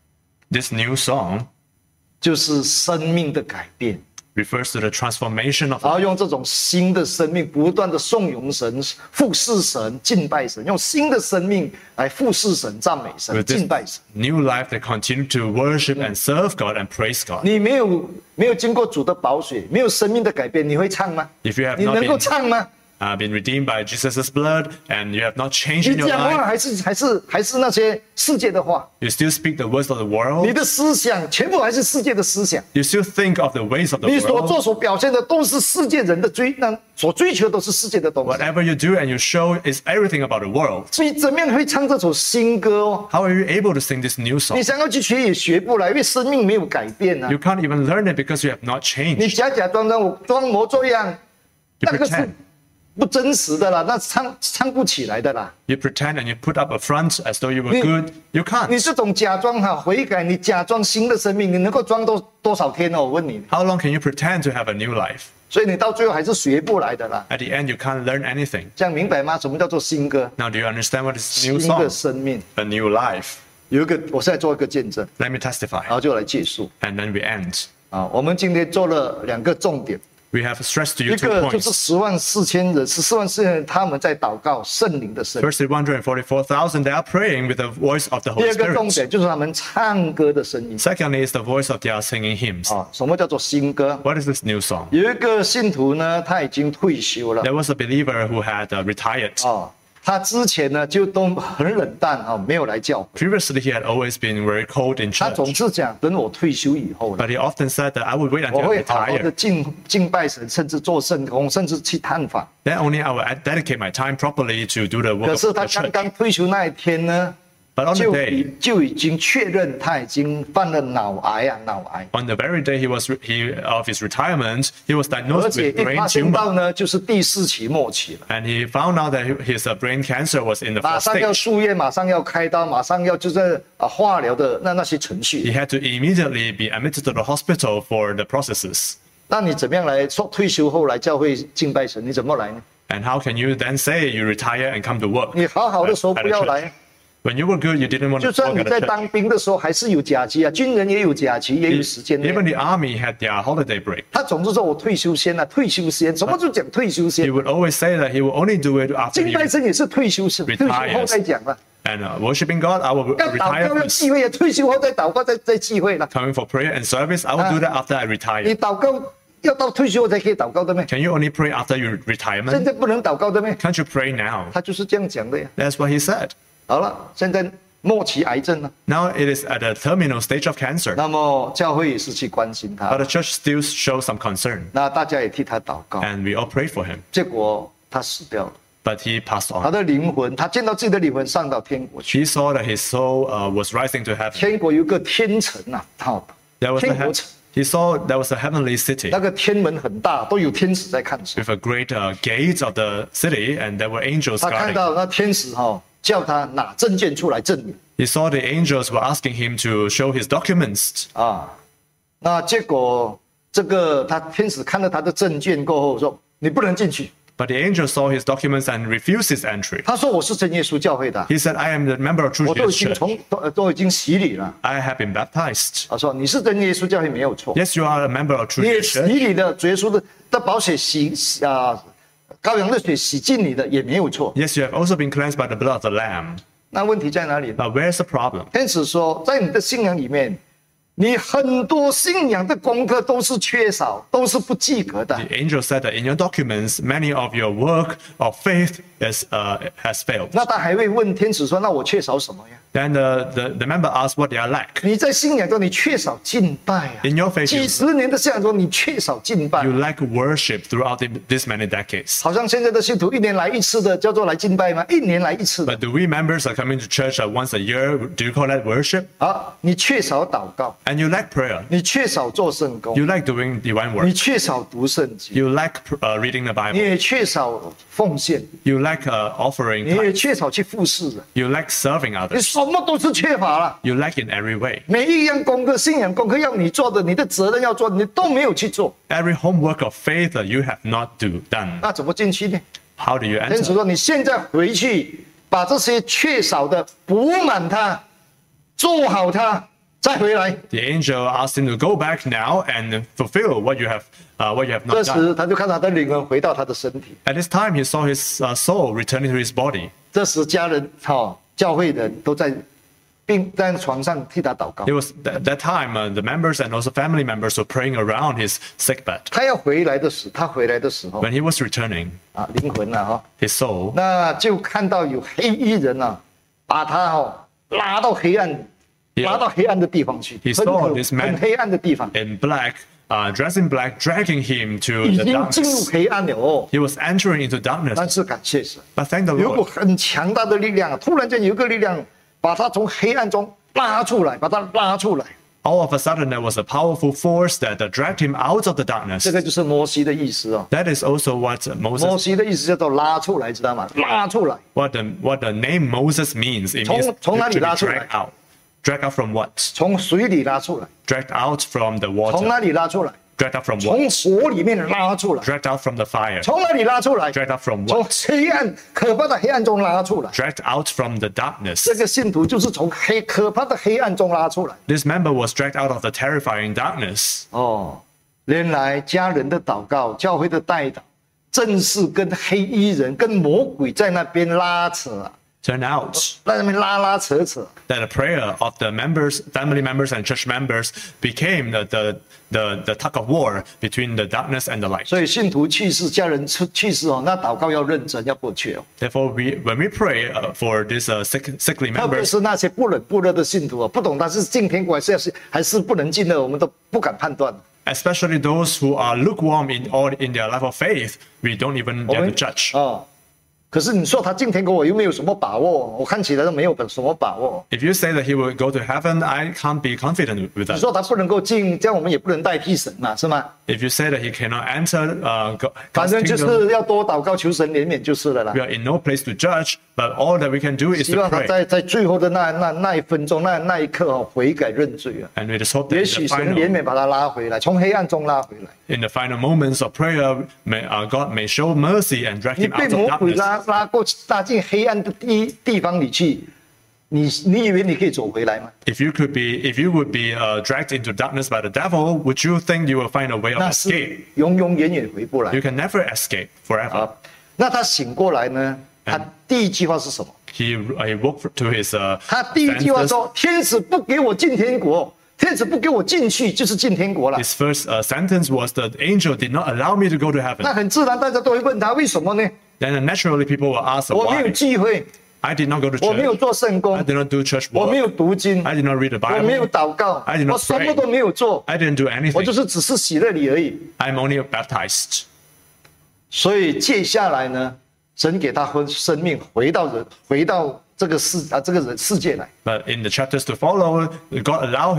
Speaker 2: This new song
Speaker 1: 就是生命的改变。
Speaker 2: refers to the transformation of
Speaker 1: 然后用这种新的生命，不断的颂咏神、服侍神、敬拜神，用新的生命来服侍神、赞美神、
Speaker 2: with
Speaker 1: 敬
Speaker 2: this
Speaker 1: 拜神。
Speaker 2: new life they continue to worship and serve God and praise God.
Speaker 1: 你没有经过主的宝血，没有生命的改变，你会唱吗？
Speaker 2: If you have
Speaker 1: 你
Speaker 2: not
Speaker 1: 能够
Speaker 2: been,
Speaker 1: 唱吗？
Speaker 2: been redeemed by Jesus' blood and you have not changed
Speaker 1: 你
Speaker 2: in your
Speaker 1: 讲话
Speaker 2: life,
Speaker 1: 还是那些世界的话，
Speaker 2: you still speak the words of the
Speaker 1: 你
Speaker 2: world,
Speaker 1: 的思想全部还是世界的思想，
Speaker 2: you still think of the ways of the
Speaker 1: 你所
Speaker 2: world.
Speaker 1: 做所表现的都是世界人的所追求的都是世界的东西。
Speaker 2: Whatever you do and you show is everything about the world.
Speaker 1: 所以怎么样会唱这首新歌哦？
Speaker 2: How are you able to sing this new
Speaker 1: 你
Speaker 2: song?
Speaker 1: 想要去学也学不来，因为生命没有改变啊
Speaker 2: You。can't even learn it because you have not
Speaker 1: 你
Speaker 2: changed.
Speaker 1: 假装我装模作样，
Speaker 2: You
Speaker 1: 那个是
Speaker 2: pretend.
Speaker 1: 不真实的啦，那唱不起来的啦。
Speaker 2: You pretend and you put up a front as though you were
Speaker 1: 你-
Speaker 2: good. You
Speaker 1: 你
Speaker 2: can't.
Speaker 1: 这种假装悔改，你假装新的生命，你能够装多少天呢？我问你，
Speaker 2: How long can you pretend to have a new life?
Speaker 1: 所以你到最后还是学不来的啦。
Speaker 2: At the end, you can't learn anything.
Speaker 1: 这样明白吗？什么叫做新歌？
Speaker 2: Now, do you understand what is new
Speaker 1: 新的
Speaker 2: song?
Speaker 1: 生命
Speaker 2: A new life.
Speaker 1: 有一个，我现在做一个见证，
Speaker 2: Let me testify.
Speaker 1: 然后就来结束
Speaker 2: And then we end.
Speaker 1: 啊。我们今天做了2个重点，
Speaker 2: We have stressed to
Speaker 1: 一
Speaker 2: you 2
Speaker 1: 个就是
Speaker 2: points.
Speaker 1: 144000人，144000人他们在祷告圣灵的生命。
Speaker 2: First, the 144,000, they are praying with the voice of the
Speaker 1: 第
Speaker 2: Holy
Speaker 1: 二个重
Speaker 2: Spirit.
Speaker 1: 点就是他们唱歌的声音
Speaker 2: Secondly, is the voice of their singing hymns.
Speaker 1: 啊。什么叫做新歌？
Speaker 2: What is this new song?
Speaker 1: 有一个信徒呢，他已经退休了
Speaker 2: There was a believer who had retired.
Speaker 1: 啊。他之前呢就都很冷淡啊，没有来教会。
Speaker 2: Previously, he had always been very cold in
Speaker 1: 他总
Speaker 2: church.
Speaker 1: 是讲，等我退休以后呢，
Speaker 2: But he often said that I would wait
Speaker 1: 我
Speaker 2: until
Speaker 1: 会
Speaker 2: I
Speaker 1: 好好的
Speaker 2: retire.
Speaker 1: 敬拜神，甚至做圣工，甚至去探访。
Speaker 2: Then only I will dedicate my time properly to do the
Speaker 1: 可
Speaker 2: work
Speaker 1: 是
Speaker 2: of
Speaker 1: 他
Speaker 2: the
Speaker 1: 刚
Speaker 2: church.
Speaker 1: 刚退休那一天呢，
Speaker 2: But on the day,
Speaker 1: 就已经确认他已经犯了脑癌啊，脑癌。
Speaker 2: on the very day of his retirement, he was
Speaker 1: 而
Speaker 2: diagnosed
Speaker 1: 且
Speaker 2: with
Speaker 1: 一
Speaker 2: brain
Speaker 1: 发现
Speaker 2: tumor.
Speaker 1: 到呢，就是第4期末期了，
Speaker 2: And he found out that his brain cancer was in the
Speaker 1: 马
Speaker 2: fourth
Speaker 1: 上要
Speaker 2: stage.
Speaker 1: 输院，马上要开刀，马上要就是化疗的那些程序。
Speaker 2: He had to immediately be admitted to the hospital for the processes.
Speaker 1: 那你怎么样来说退休后来教会敬拜神？你怎么来呢？
Speaker 2: And how can you then say you retire and come to work?
Speaker 1: 你好好的时候
Speaker 2: at
Speaker 1: 不
Speaker 2: a
Speaker 1: 要
Speaker 2: church?
Speaker 1: 来。
Speaker 2: When you were good, you didn't want
Speaker 1: 就
Speaker 2: to
Speaker 1: 算
Speaker 2: work
Speaker 1: 你
Speaker 2: at
Speaker 1: 在
Speaker 2: a church.
Speaker 1: 当兵的时候，还是有假期啊，军人也有假期，也有时间的。
Speaker 2: Even the army had their holiday break.
Speaker 1: 他总是说我退休先啊，退休先，什么就讲退休
Speaker 2: He
Speaker 1: 先。
Speaker 2: would always say that he will only do it after
Speaker 1: 敬
Speaker 2: he
Speaker 1: 拜神也是退休先，退休后再讲了。
Speaker 2: and worshiping God. I will
Speaker 1: 要祷
Speaker 2: retire
Speaker 1: 告要
Speaker 2: first.
Speaker 1: 聚会，退休后再祷告，再聚会了。
Speaker 2: Coming for prayer and service, I will do that after I
Speaker 1: 你
Speaker 2: retire.
Speaker 1: 祷告要到退休后才可以祷告的咩？
Speaker 2: Can you only pray after your
Speaker 1: 现
Speaker 2: retirement?
Speaker 1: 在不能祷告的咩？
Speaker 2: Can't you pray now?
Speaker 1: 他就是这样讲的呀。
Speaker 2: That's what he said.
Speaker 1: 好了，现在末期癌症了，
Speaker 2: Now it is at the terminal stage of cancer.
Speaker 1: 那么教会也是去关心
Speaker 2: But
Speaker 1: 他，
Speaker 2: the church still shows some concern.
Speaker 1: 那大家也替他祷告，
Speaker 2: And we all pray for him.
Speaker 1: 结果他死掉了。
Speaker 2: But he passed
Speaker 1: 他
Speaker 2: on.
Speaker 1: 的灵魂，他见到自己的灵魂上到天国去。
Speaker 2: He saw that his soul was rising to heaven.
Speaker 1: 天国有个天城呐，好，
Speaker 2: There was a
Speaker 1: 天国城，
Speaker 2: he saw there was a heavenly city
Speaker 1: 那个天门很大，都有天使在看守。
Speaker 2: with a great gate of the city, and there were angels
Speaker 1: 他看
Speaker 2: guarding.
Speaker 1: 到那天使叫他拿证件出来证明
Speaker 2: He saw the angels were asking him to show his documents.
Speaker 1: 啊。那结果这个他天使看到他的证件过后说：“你不能进去。
Speaker 2: But the angel saw his documents and refused his entry. ”
Speaker 1: 他说：“我是真耶稣教会的，
Speaker 2: He said, I am the member of True
Speaker 1: 我都已
Speaker 2: Jesus
Speaker 1: 经
Speaker 2: Church.
Speaker 1: 都已经洗礼了。
Speaker 2: I have been baptized.
Speaker 1: 他说：“你是真耶稣教会没有错，
Speaker 2: Yes, you are a member of
Speaker 1: 你
Speaker 2: True
Speaker 1: 也
Speaker 2: Jesus
Speaker 1: 洗
Speaker 2: Church.
Speaker 1: 礼的主耶稣的宝血羔羊的血洗净你的也没有错。
Speaker 2: Yes, you have also been cleansed by the blood of the Lamb.
Speaker 1: 那问题在哪里呢？
Speaker 2: But where's the problem?
Speaker 1: 天使说，在你的信仰里面，你很多信仰的功课都是缺少，都是不及格的。
Speaker 2: The angel said that in your documents, many of your work of faith has failed.
Speaker 1: 那他还会问天使说：“那我缺少什么呀？
Speaker 2: Then the member asked what they are lack.
Speaker 1: 你在信仰中你缺少敬拜啊！
Speaker 2: In your faith,
Speaker 1: 几十年的信仰中你缺少敬拜
Speaker 2: you，lack worship throughout this many decades.
Speaker 1: 好像现在的信徒一年来一次的叫做来敬拜吗？一年来一次的
Speaker 2: But do we members are coming to church once a year? Do you call that worship?
Speaker 1: 啊！你缺少祷告，
Speaker 2: And you lack prayer.
Speaker 1: 你缺少做圣工，
Speaker 2: You lack doing divine
Speaker 1: 你
Speaker 2: work.
Speaker 1: 缺少读圣经，
Speaker 2: You lack reading the
Speaker 1: 你
Speaker 2: Bible.
Speaker 1: 也缺少奉献，
Speaker 2: You lack offering
Speaker 1: 你
Speaker 2: time.
Speaker 1: 也缺少去服侍的，
Speaker 2: You lack serving
Speaker 1: 你
Speaker 2: others.
Speaker 1: 什么都是缺乏了。
Speaker 2: You lack in every way.
Speaker 1: 每一样功课、信仰功课要你做的，你的责任要做的，你都没有去做，
Speaker 2: Every homework of faith that you have not done.
Speaker 1: 那怎么进去呢？
Speaker 2: How do you
Speaker 1: 天使
Speaker 2: enter?
Speaker 1: 说：“你现在回去，把这些缺少的补满它，做好它，再回来。
Speaker 2: The angel asked him to go back now and fulfill what you have
Speaker 1: 这
Speaker 2: not done.
Speaker 1: 时他就看到他的灵魂回到他的身体。
Speaker 2: At this time, he saw his soul returning to his body.
Speaker 1: 这时家人、教会人都在在床上替他祷告
Speaker 2: It。was that time the members and also family members were praying around his sick bed.
Speaker 1: 他要回来的时，他回来的时候
Speaker 2: When he was returning,
Speaker 1: 灵魂
Speaker 2: his soul,
Speaker 1: 那就看到有黑衣人把他拉到黑暗，
Speaker 2: Yeah.
Speaker 1: 拉到黑暗的地方去，
Speaker 2: He saw this man
Speaker 1: 很黑暗的地方，
Speaker 2: in black, dressed in black, dragging him to
Speaker 1: 已
Speaker 2: the
Speaker 1: 经进入
Speaker 2: darkness.
Speaker 1: 黑暗了哦。
Speaker 2: He was entering into darkness.
Speaker 1: 但是感谢神，
Speaker 2: But thank the
Speaker 1: 有股
Speaker 2: Lord.
Speaker 1: 很强大的力量，突然间有一个力量把他从黑暗中拉出来，把他拉出来。
Speaker 2: All of a sudden, there was a powerful force that dragged him out of the darkness.
Speaker 1: 这个就是摩西的意思哦。
Speaker 2: That is also what
Speaker 1: 摩
Speaker 2: Moses,
Speaker 1: 西的意思叫做拉出来，知道吗？拉出来，
Speaker 2: what the name Moses means. It means
Speaker 1: 从哪里
Speaker 2: to be
Speaker 1: 拉出来？
Speaker 2: dragged out. Dragged out from what?
Speaker 1: 从水里拉出来，
Speaker 2: Dragged out from the
Speaker 1: 从
Speaker 2: water.
Speaker 1: 哪里拉出来？
Speaker 2: Dragged out from what?
Speaker 1: 从火里面拉出来，
Speaker 2: Dragged out from the fire.
Speaker 1: 从哪里拉出来？
Speaker 2: Dragged out from
Speaker 1: 从
Speaker 2: what?
Speaker 1: 黑暗可怕的黑暗中拉出来。
Speaker 2: Dragged out from the darkness.
Speaker 1: 这个信徒就是从可怕的黑暗中拉出来。
Speaker 2: This member was dragged out of the terrifying darkness.
Speaker 1: 哦，原来家人的祷告、教会的代祷，正是跟黑衣人、跟魔鬼在那边拉扯啊，
Speaker 2: Turn out
Speaker 1: 在那边拉扯。
Speaker 2: that the prayer of the members, family members, and church members became the tug of war between the darkness and the light.
Speaker 1: 所以信徒去世、家人去世那祷告要认真，要不缺哦。
Speaker 2: Therefore, when we pray for these sickly
Speaker 1: 特别
Speaker 2: members,
Speaker 1: 是那些不冷不热的信徒不懂他是进天国还是不能进的，我们都不敢判断。
Speaker 2: especially those who are lukewarm in their life of faith, we don't even
Speaker 1: 我
Speaker 2: dare
Speaker 1: 们
Speaker 2: to judge.
Speaker 1: 可是你说他进天国，我又没有什么把握，我看起来都没有什么把握。
Speaker 2: If you say that he will go to heaven, I can't be confident with
Speaker 1: 你
Speaker 2: that.
Speaker 1: 说他不能够进，这样我们也不能代替神嘛，是吗？
Speaker 2: If you say that he cannot enter
Speaker 1: 反
Speaker 2: God's
Speaker 1: 正就
Speaker 2: kingdom,
Speaker 1: 是要多祷告求神怜悯就是了啦
Speaker 2: we。are in no place to judge, but all that we can do is
Speaker 1: 希
Speaker 2: to
Speaker 1: 望他
Speaker 2: pray.
Speaker 1: 在最后的那一分钟那一刻悔改认罪啊，
Speaker 2: And we just hope that
Speaker 1: 也
Speaker 2: in
Speaker 1: 许
Speaker 2: the
Speaker 1: 神怜悯把他拉回来，从黑暗中拉回来。
Speaker 2: final moments of prayer, God may show mercy and drag
Speaker 1: 你
Speaker 2: him
Speaker 1: 被
Speaker 2: out of
Speaker 1: 魔鬼
Speaker 2: darkness.
Speaker 1: 拉进黑暗的地方里去，你以为你可以走回来吗？
Speaker 2: If you would be dragged into darkness by the devil, would you think you will find a way of
Speaker 1: 那是
Speaker 2: escape?
Speaker 1: 永永远远回不来
Speaker 2: You can never escape forever.
Speaker 1: 啊。那他醒过来呢？他第一句话是什么？
Speaker 2: He woke to his
Speaker 1: 他第一句话
Speaker 2: senses.
Speaker 1: 说：“天使不给我进天国，天使不给我进去，就是进天国了。”
Speaker 2: His first sentence was, "The angel did not allow me to go to
Speaker 1: 那
Speaker 2: heaven."
Speaker 1: 很自然，大家都会问他为什么呢？
Speaker 2: Then naturally, people will ask
Speaker 1: 我没有
Speaker 2: why.
Speaker 1: 聚会，
Speaker 2: I did not go to
Speaker 1: 我没有
Speaker 2: church.
Speaker 1: 做圣工
Speaker 2: I，did not do church
Speaker 1: 我没
Speaker 2: work.
Speaker 1: 有读经，
Speaker 2: I did not read the
Speaker 1: 我没有
Speaker 2: Bible.
Speaker 1: 祷告
Speaker 2: I did，not
Speaker 1: 我什么都没有做，
Speaker 2: I didn't do
Speaker 1: 我
Speaker 2: anything.
Speaker 1: 就是只是洗了礼而已。
Speaker 2: I'm only baptized.
Speaker 1: 所以接下来呢，神给他生命回到这个世界来，
Speaker 2: But in the chapters to follow, God allowed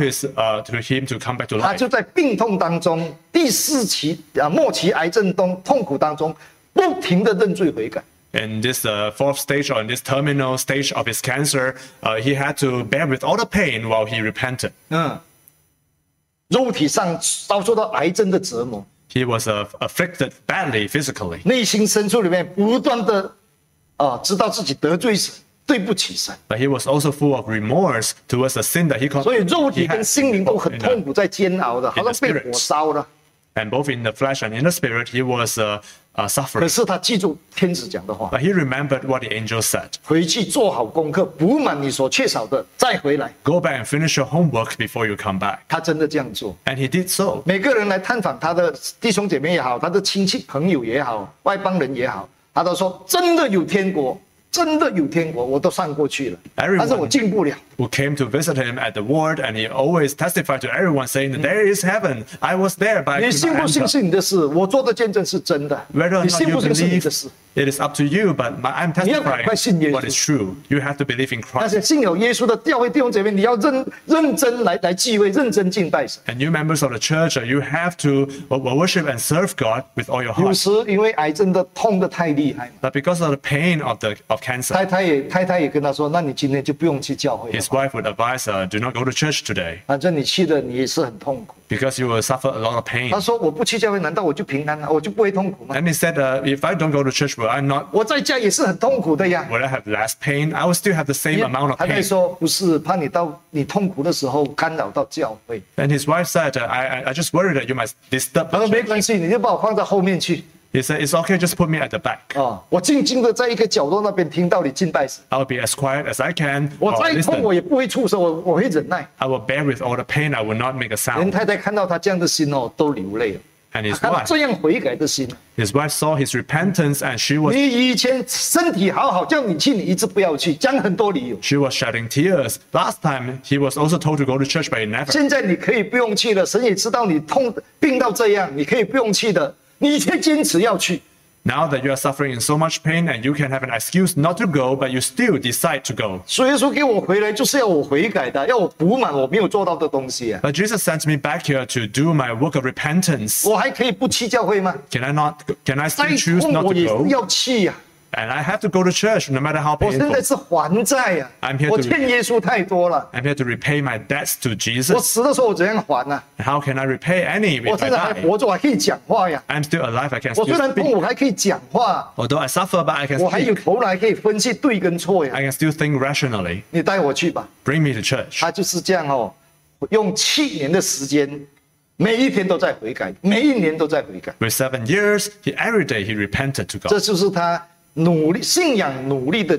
Speaker 2: him to come back to
Speaker 1: 他
Speaker 2: life.
Speaker 1: 就在病痛当中，第4期末期癌症痛苦当中，不停的认罪悔改。
Speaker 2: In this fourth stage or in this terminal stage of his cancer, he had to bear with all the pain while he repented.
Speaker 1: 肉体上遭受到癌症的折磨，
Speaker 2: He was afflicted badly physically,
Speaker 1: 内心深处里面不断的知道自己得罪神，对不起神，
Speaker 2: but he was also full of remorse towards the sin that he
Speaker 1: 所以肉体
Speaker 2: he
Speaker 1: 跟
Speaker 2: had
Speaker 1: 心灵都很
Speaker 2: in
Speaker 1: 痛苦，在煎熬的，好像被
Speaker 2: the
Speaker 1: 火烧了。
Speaker 2: and both in the flesh and in the spirit, he was
Speaker 1: 可
Speaker 2: suffering.
Speaker 1: 是他记住天使讲的话，
Speaker 2: But he remembered what the angel said.
Speaker 1: 回去做好功课，补满你所缺少的，再回来。
Speaker 2: Go back and finish your homework before you come back.
Speaker 1: 他真的这样做。
Speaker 2: And he did so.
Speaker 1: 每个人来探访他的弟兄姐妹也好，他的亲戚朋友也好，外邦人也好，他都说真的有天国，真的有天国，我都上过去了，
Speaker 2: Everyone
Speaker 1: 但是我进不了。
Speaker 2: who came to visit him at the ward, and he always testified to everyone saying that there is heaven. I was there, but I
Speaker 1: 你
Speaker 2: could
Speaker 1: 信
Speaker 2: not
Speaker 1: 不信
Speaker 2: enter.
Speaker 1: 是你的事，我做的见证是真的。
Speaker 2: Whether or
Speaker 1: 你
Speaker 2: not
Speaker 1: 信
Speaker 2: you
Speaker 1: 不信是你
Speaker 2: believe,
Speaker 1: 的事。
Speaker 2: it is up to you, but I'm
Speaker 1: 你要赶快信
Speaker 2: testifying
Speaker 1: 耶稣。
Speaker 2: what is true. You have to believe in
Speaker 1: 但
Speaker 2: Christ.
Speaker 1: 是信有耶稣的教会弟兄姐妹，你要认真来聚会，认真敬拜神。
Speaker 2: And you members of the church, you have to worship and serve God with all your
Speaker 1: 有
Speaker 2: heart.
Speaker 1: 时因为癌症的痛得太厉害，
Speaker 2: But because of the pain of cancer,
Speaker 1: 太太也跟他说，那你今天就不用去教会了，
Speaker 2: his wife would advise her, do not go to church today
Speaker 1: 反正你去了你也是很痛苦。
Speaker 2: because you will suffer a lot of pain.
Speaker 1: 他说我不去教会，难道我就平安了？我就不会痛苦吗？
Speaker 2: And he said, if I don't go to church, will I not?
Speaker 1: 我在家也是很痛苦的呀。
Speaker 2: Will I have less pain? I will still have the same amount of
Speaker 1: 他在
Speaker 2: pain.
Speaker 1: 说不是，怕你痛苦的时候干扰到教会。
Speaker 2: And his wife said, I just worry that you might disturb
Speaker 1: 他
Speaker 2: the
Speaker 1: 说没
Speaker 2: church.
Speaker 1: 关系，你就把我放在后面去
Speaker 2: He said, it's okay, just put me at the back.
Speaker 1: 我静静的在一个角落那边听到你敬拜神。
Speaker 2: I'll be as quiet as I can.
Speaker 1: 我
Speaker 2: Or
Speaker 1: 再痛我
Speaker 2: listen.
Speaker 1: 也不会出手，我会忍耐。
Speaker 2: I will bear with all the pain. I will not make a
Speaker 1: 连
Speaker 2: sound.
Speaker 1: 太太看到他这样的心都流泪了。
Speaker 2: And his
Speaker 1: 看到
Speaker 2: wife,
Speaker 1: 这样悔改的心，
Speaker 2: his wife saw his repentance, and she was
Speaker 1: 你以前身体好，叫你去，你一直不要去，讲很多理由。
Speaker 2: shedding tears. Last time he was also told to go to church, but he never.
Speaker 1: 现在你可以不用去了，神也知道你病到这样，你可以不用去的，你却坚持要去。
Speaker 2: Now that you are suffering in so much pain, and you can have an excuse not to go, but you still decide to go.
Speaker 1: 所以说给我回来就是要我悔改的，要我补满我没有做到的东西啊！
Speaker 2: But Jesus sent me back here to do my work of repentance.
Speaker 1: 我还可以不去教会吗？
Speaker 2: Can I
Speaker 1: 再
Speaker 2: still choose
Speaker 1: 痛
Speaker 2: not
Speaker 1: 我
Speaker 2: to
Speaker 1: 也是
Speaker 2: go?
Speaker 1: 要去呀、
Speaker 2: And I have to go to church no matter how
Speaker 1: 我现
Speaker 2: painful.
Speaker 1: 在是还债呀、
Speaker 2: I'm here to-
Speaker 1: 我欠耶稣太多了。
Speaker 2: I'm here to repay my debts to
Speaker 1: 我
Speaker 2: Jesus.
Speaker 1: 死的时候我怎样还呢、
Speaker 2: And how can I repay any
Speaker 1: 我
Speaker 2: if I
Speaker 1: 现在还
Speaker 2: die?
Speaker 1: 活着，我还可以讲话呀。
Speaker 2: I'm still alive. I can
Speaker 1: 我虽
Speaker 2: still
Speaker 1: 然痛，
Speaker 2: speak.
Speaker 1: 我还可以讲话，
Speaker 2: Although I suffer, but I can
Speaker 1: 我还有
Speaker 2: speak.
Speaker 1: 头脑，还可以分析对跟错呀。
Speaker 2: I can still think rationally.
Speaker 1: 你带我去吧。
Speaker 2: Bring me to church.
Speaker 1: 他就是这样用7年的时间，每一天都在悔改，每一年都在悔改。
Speaker 2: With 7 years, every day he repented to
Speaker 1: 这
Speaker 2: God.
Speaker 1: 就是他信仰努力的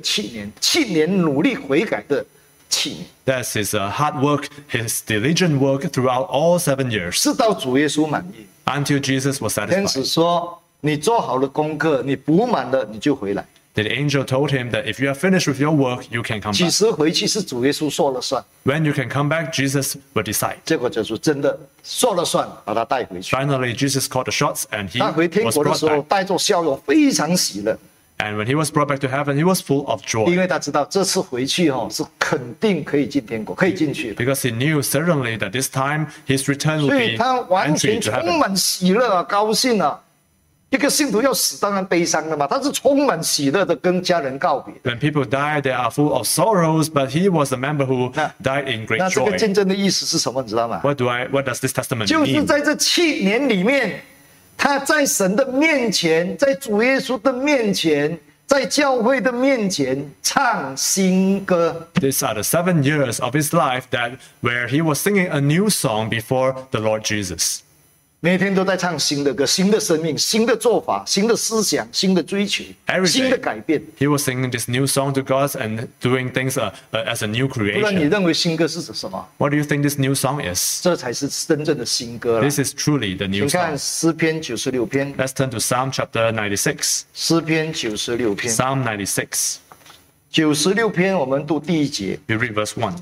Speaker 1: 7年努力悔改的7年，
Speaker 2: That's his hard work, his diligent work throughout all 7 years
Speaker 1: 直到主耶稣满意。
Speaker 2: until Jesus was
Speaker 1: 天使
Speaker 2: satisfied.
Speaker 1: 说：“你做好了功课，你补满了，你就回来。
Speaker 2: The angel told him that if you are finished with your work, you can come
Speaker 1: 其
Speaker 2: back.
Speaker 1: 实回去是主耶稣说了算，
Speaker 2: When you can come back, Jesus will decide.
Speaker 1: 结果就是真的说了算，把他带回去。
Speaker 2: Finally, Jesus called the shots, and he
Speaker 1: 他回天
Speaker 2: was
Speaker 1: 国的
Speaker 2: brought
Speaker 1: 时候，
Speaker 2: back.
Speaker 1: 带着笑容，非常喜乐。
Speaker 2: And when he was brought back to heaven, he was full of
Speaker 1: 因
Speaker 2: joy
Speaker 1: 为他知道这次回去是肯定可以进天国，可以进去的，
Speaker 2: because he knew certainly that this time his return
Speaker 1: 所
Speaker 2: would
Speaker 1: 以
Speaker 2: be
Speaker 1: 他完
Speaker 2: entry
Speaker 1: 全
Speaker 2: to
Speaker 1: 充
Speaker 2: heaven.
Speaker 1: 满喜乐啊，高兴啊。一个信徒要死，当然悲伤的嘛，他是充满喜乐的跟家人告别。
Speaker 2: When people die, they are full of sorrows, but he was a member who
Speaker 1: 那-
Speaker 2: died in great
Speaker 1: 那这个
Speaker 2: joy.
Speaker 1: 见证的意思是什么？你知道吗？
Speaker 2: What does this testimony
Speaker 1: 就是
Speaker 2: mean?
Speaker 1: 在这7年里面，他在神的面前，在主耶稣的面前，在教会的面前唱新歌。
Speaker 2: These are the 7 years of his life where he was singing a new song before the Lord Jesus.
Speaker 1: 每天都在唱新的歌，新的生命，新的做法，新的思想，新的追求，
Speaker 2: Every day
Speaker 1: 新的改变。
Speaker 2: He was singing this new song to God and doing things as a new
Speaker 1: 不然你
Speaker 2: creation.
Speaker 1: 认为新歌是什么？
Speaker 2: What do you think this new song is?
Speaker 1: 这才是真正的新歌了。
Speaker 2: This is truly the new
Speaker 1: 请看
Speaker 2: song.
Speaker 1: 诗篇96篇，
Speaker 2: Let's turn to Psalm chapter 96.
Speaker 1: 诗篇96篇，
Speaker 2: Psalm 96.
Speaker 1: 96篇我们读第1节，
Speaker 2: We read verse 1.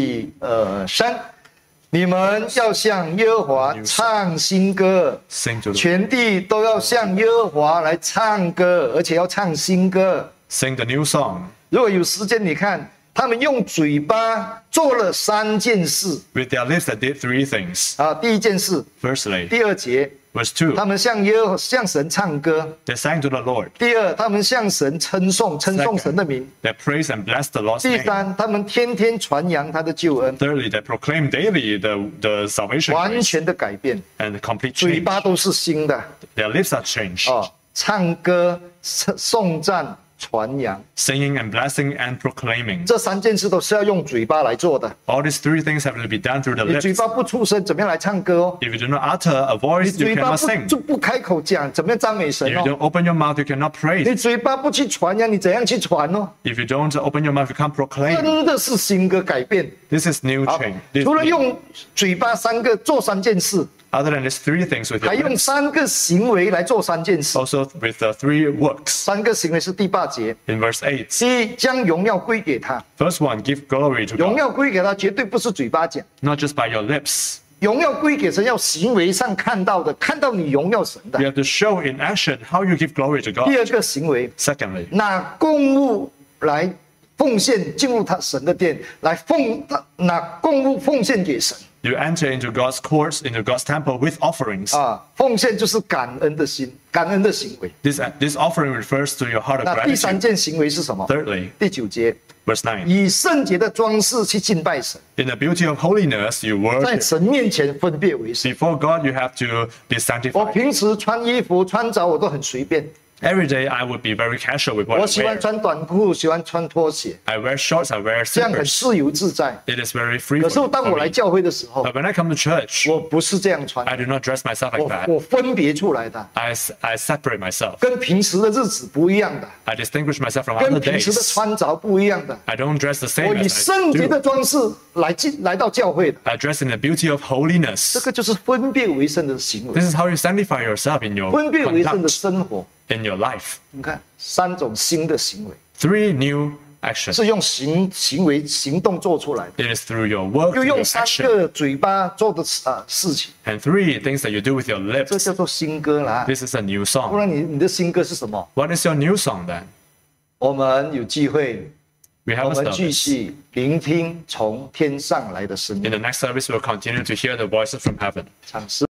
Speaker 1: 1、2、3，你们要向耶和华唱新歌，
Speaker 2: Sing to the
Speaker 1: 全地都要向耶和华来唱歌，而且要唱新歌。
Speaker 2: Sing the new song.
Speaker 1: 如果有时间，你看他们用嘴巴做了3件事
Speaker 2: With their lips that did 3 things.
Speaker 1: 啊。第1件事，
Speaker 2: Firstly,
Speaker 1: 第2节，
Speaker 2: verse 2.
Speaker 1: 他们向神唱歌；
Speaker 2: They sang to the Lord.
Speaker 1: 第2，他们向神称颂神的名；
Speaker 2: They praise and bless the Lord's
Speaker 1: 第
Speaker 2: name.
Speaker 1: 3，他们天天传扬他的救恩，
Speaker 2: Thirdly, they proclaim daily the salvation
Speaker 1: 完
Speaker 2: grace
Speaker 1: 全的改变，
Speaker 2: and complete
Speaker 1: 嘴
Speaker 2: change.
Speaker 1: 巴都是新的
Speaker 2: Their lips are changed.
Speaker 1: 哦，唱歌、颂赞、传扬，
Speaker 2: Singing and blessing and proclaiming.
Speaker 1: 这3件事都是要用嘴巴来做的。
Speaker 2: All these 3 things have to be done through the
Speaker 1: 你嘴
Speaker 2: lips.
Speaker 1: 巴不出声，怎么样来唱歌哦？
Speaker 2: If you do not utter a
Speaker 1: 你
Speaker 2: voice, you
Speaker 1: 嘴巴
Speaker 2: cannot sing.
Speaker 1: 不开口讲，怎么样赞美神
Speaker 2: If you
Speaker 1: 哦？
Speaker 2: don't open your mouth, you cannot
Speaker 1: 你
Speaker 2: praise.
Speaker 1: 嘴巴不去传扬，你怎样去传哦？
Speaker 2: If you don't open your mouth, you can't proclaim.
Speaker 1: 真的是新歌改变。
Speaker 2: This is new
Speaker 1: 好
Speaker 2: change.
Speaker 1: 除了用嘴巴做3件事，
Speaker 2: Other than these 3 things with
Speaker 1: 还
Speaker 2: your
Speaker 1: 用
Speaker 2: lips,
Speaker 1: 3个行为来做3件事。
Speaker 2: also with the 3 works.
Speaker 1: 3个行为是第8节。
Speaker 2: In verse 8,
Speaker 1: 第一，将荣耀归给他。
Speaker 2: first one, give glory to
Speaker 1: 荣
Speaker 2: God,
Speaker 1: 耀归给他，绝对不是嘴巴讲。
Speaker 2: not just by your lips.
Speaker 1: 荣耀归给神，要行为上看到的，看到你荣耀神的
Speaker 2: You。have to show in action how you give glory to
Speaker 1: 第
Speaker 2: God.
Speaker 1: 2个行为，
Speaker 2: Secondly,
Speaker 1: 拿供物来奉献，进入他神的殿，拿供物奉献给神
Speaker 2: you enter into God's courts, into God's temple with offerings.
Speaker 1: 啊。奉献就是感恩的心，感恩的行为。
Speaker 2: This offering refers to your heart of
Speaker 1: 那第3
Speaker 2: gratitude.
Speaker 1: 件行为是什么？
Speaker 2: Thirdly,
Speaker 1: 第9节，
Speaker 2: verse 9,
Speaker 1: 以圣洁的装饰去敬拜神，
Speaker 2: in the beauty of holiness, you
Speaker 1: 在
Speaker 2: worship.
Speaker 1: 神面前分别为圣。
Speaker 2: Before God, you have to be
Speaker 1: 我
Speaker 2: sanctified.
Speaker 1: 平时穿衣服穿着我都很随便，
Speaker 2: Every day, I would be very casual with
Speaker 1: 我
Speaker 2: what
Speaker 1: 喜
Speaker 2: I
Speaker 1: 欢
Speaker 2: wear.
Speaker 1: 穿短裤，喜欢穿拖鞋，
Speaker 2: I wear shorts, I wear
Speaker 1: 这样很
Speaker 2: slippers.
Speaker 1: 自由自在。
Speaker 2: It is very free
Speaker 1: 可是
Speaker 2: for
Speaker 1: 当我来
Speaker 2: me.
Speaker 1: 教会的时候，
Speaker 2: But when I come to church,
Speaker 1: 我不是这样穿，
Speaker 2: I do not dress myself like
Speaker 1: 我
Speaker 2: that.
Speaker 1: 我分别出来的，
Speaker 2: I separate myself.
Speaker 1: 跟平时的日子不一样的，
Speaker 2: I distinguish myself from
Speaker 1: 跟
Speaker 2: other
Speaker 1: 平时的
Speaker 2: days.
Speaker 1: 穿着不一样的。
Speaker 2: I don't dress the same
Speaker 1: 我以
Speaker 2: as I
Speaker 1: 圣洁
Speaker 2: do.
Speaker 1: 的装饰来到教会的，
Speaker 2: I dress in the beauty of
Speaker 1: 这
Speaker 2: holiness.
Speaker 1: 个就是分别为圣的行为，
Speaker 2: This is how you sanctify yourself in your
Speaker 1: 分别为圣的
Speaker 2: conduct,
Speaker 1: 生活。
Speaker 2: in your life.
Speaker 1: 你看3种新的行为，
Speaker 2: 3 new actions.
Speaker 1: 是用行动做出来的，
Speaker 2: It is through your work,
Speaker 1: 又
Speaker 2: through
Speaker 1: 用
Speaker 2: your
Speaker 1: 3
Speaker 2: action,
Speaker 1: 个嘴巴做的事情，
Speaker 2: and 3 things that you do with your
Speaker 1: 这
Speaker 2: lips.
Speaker 1: 叫做新歌啦。
Speaker 2: This is a new
Speaker 1: 不
Speaker 2: song.
Speaker 1: 然你的新歌是什么？
Speaker 2: What is your new song then?
Speaker 1: 我们有机会，
Speaker 2: We
Speaker 1: 我
Speaker 2: have a
Speaker 1: 们继
Speaker 2: service.
Speaker 1: 续聆听从天上来的声
Speaker 2: In
Speaker 1: 音，
Speaker 2: the next service, we'll continue to hear the voices from heaven.
Speaker 1: 唱诗。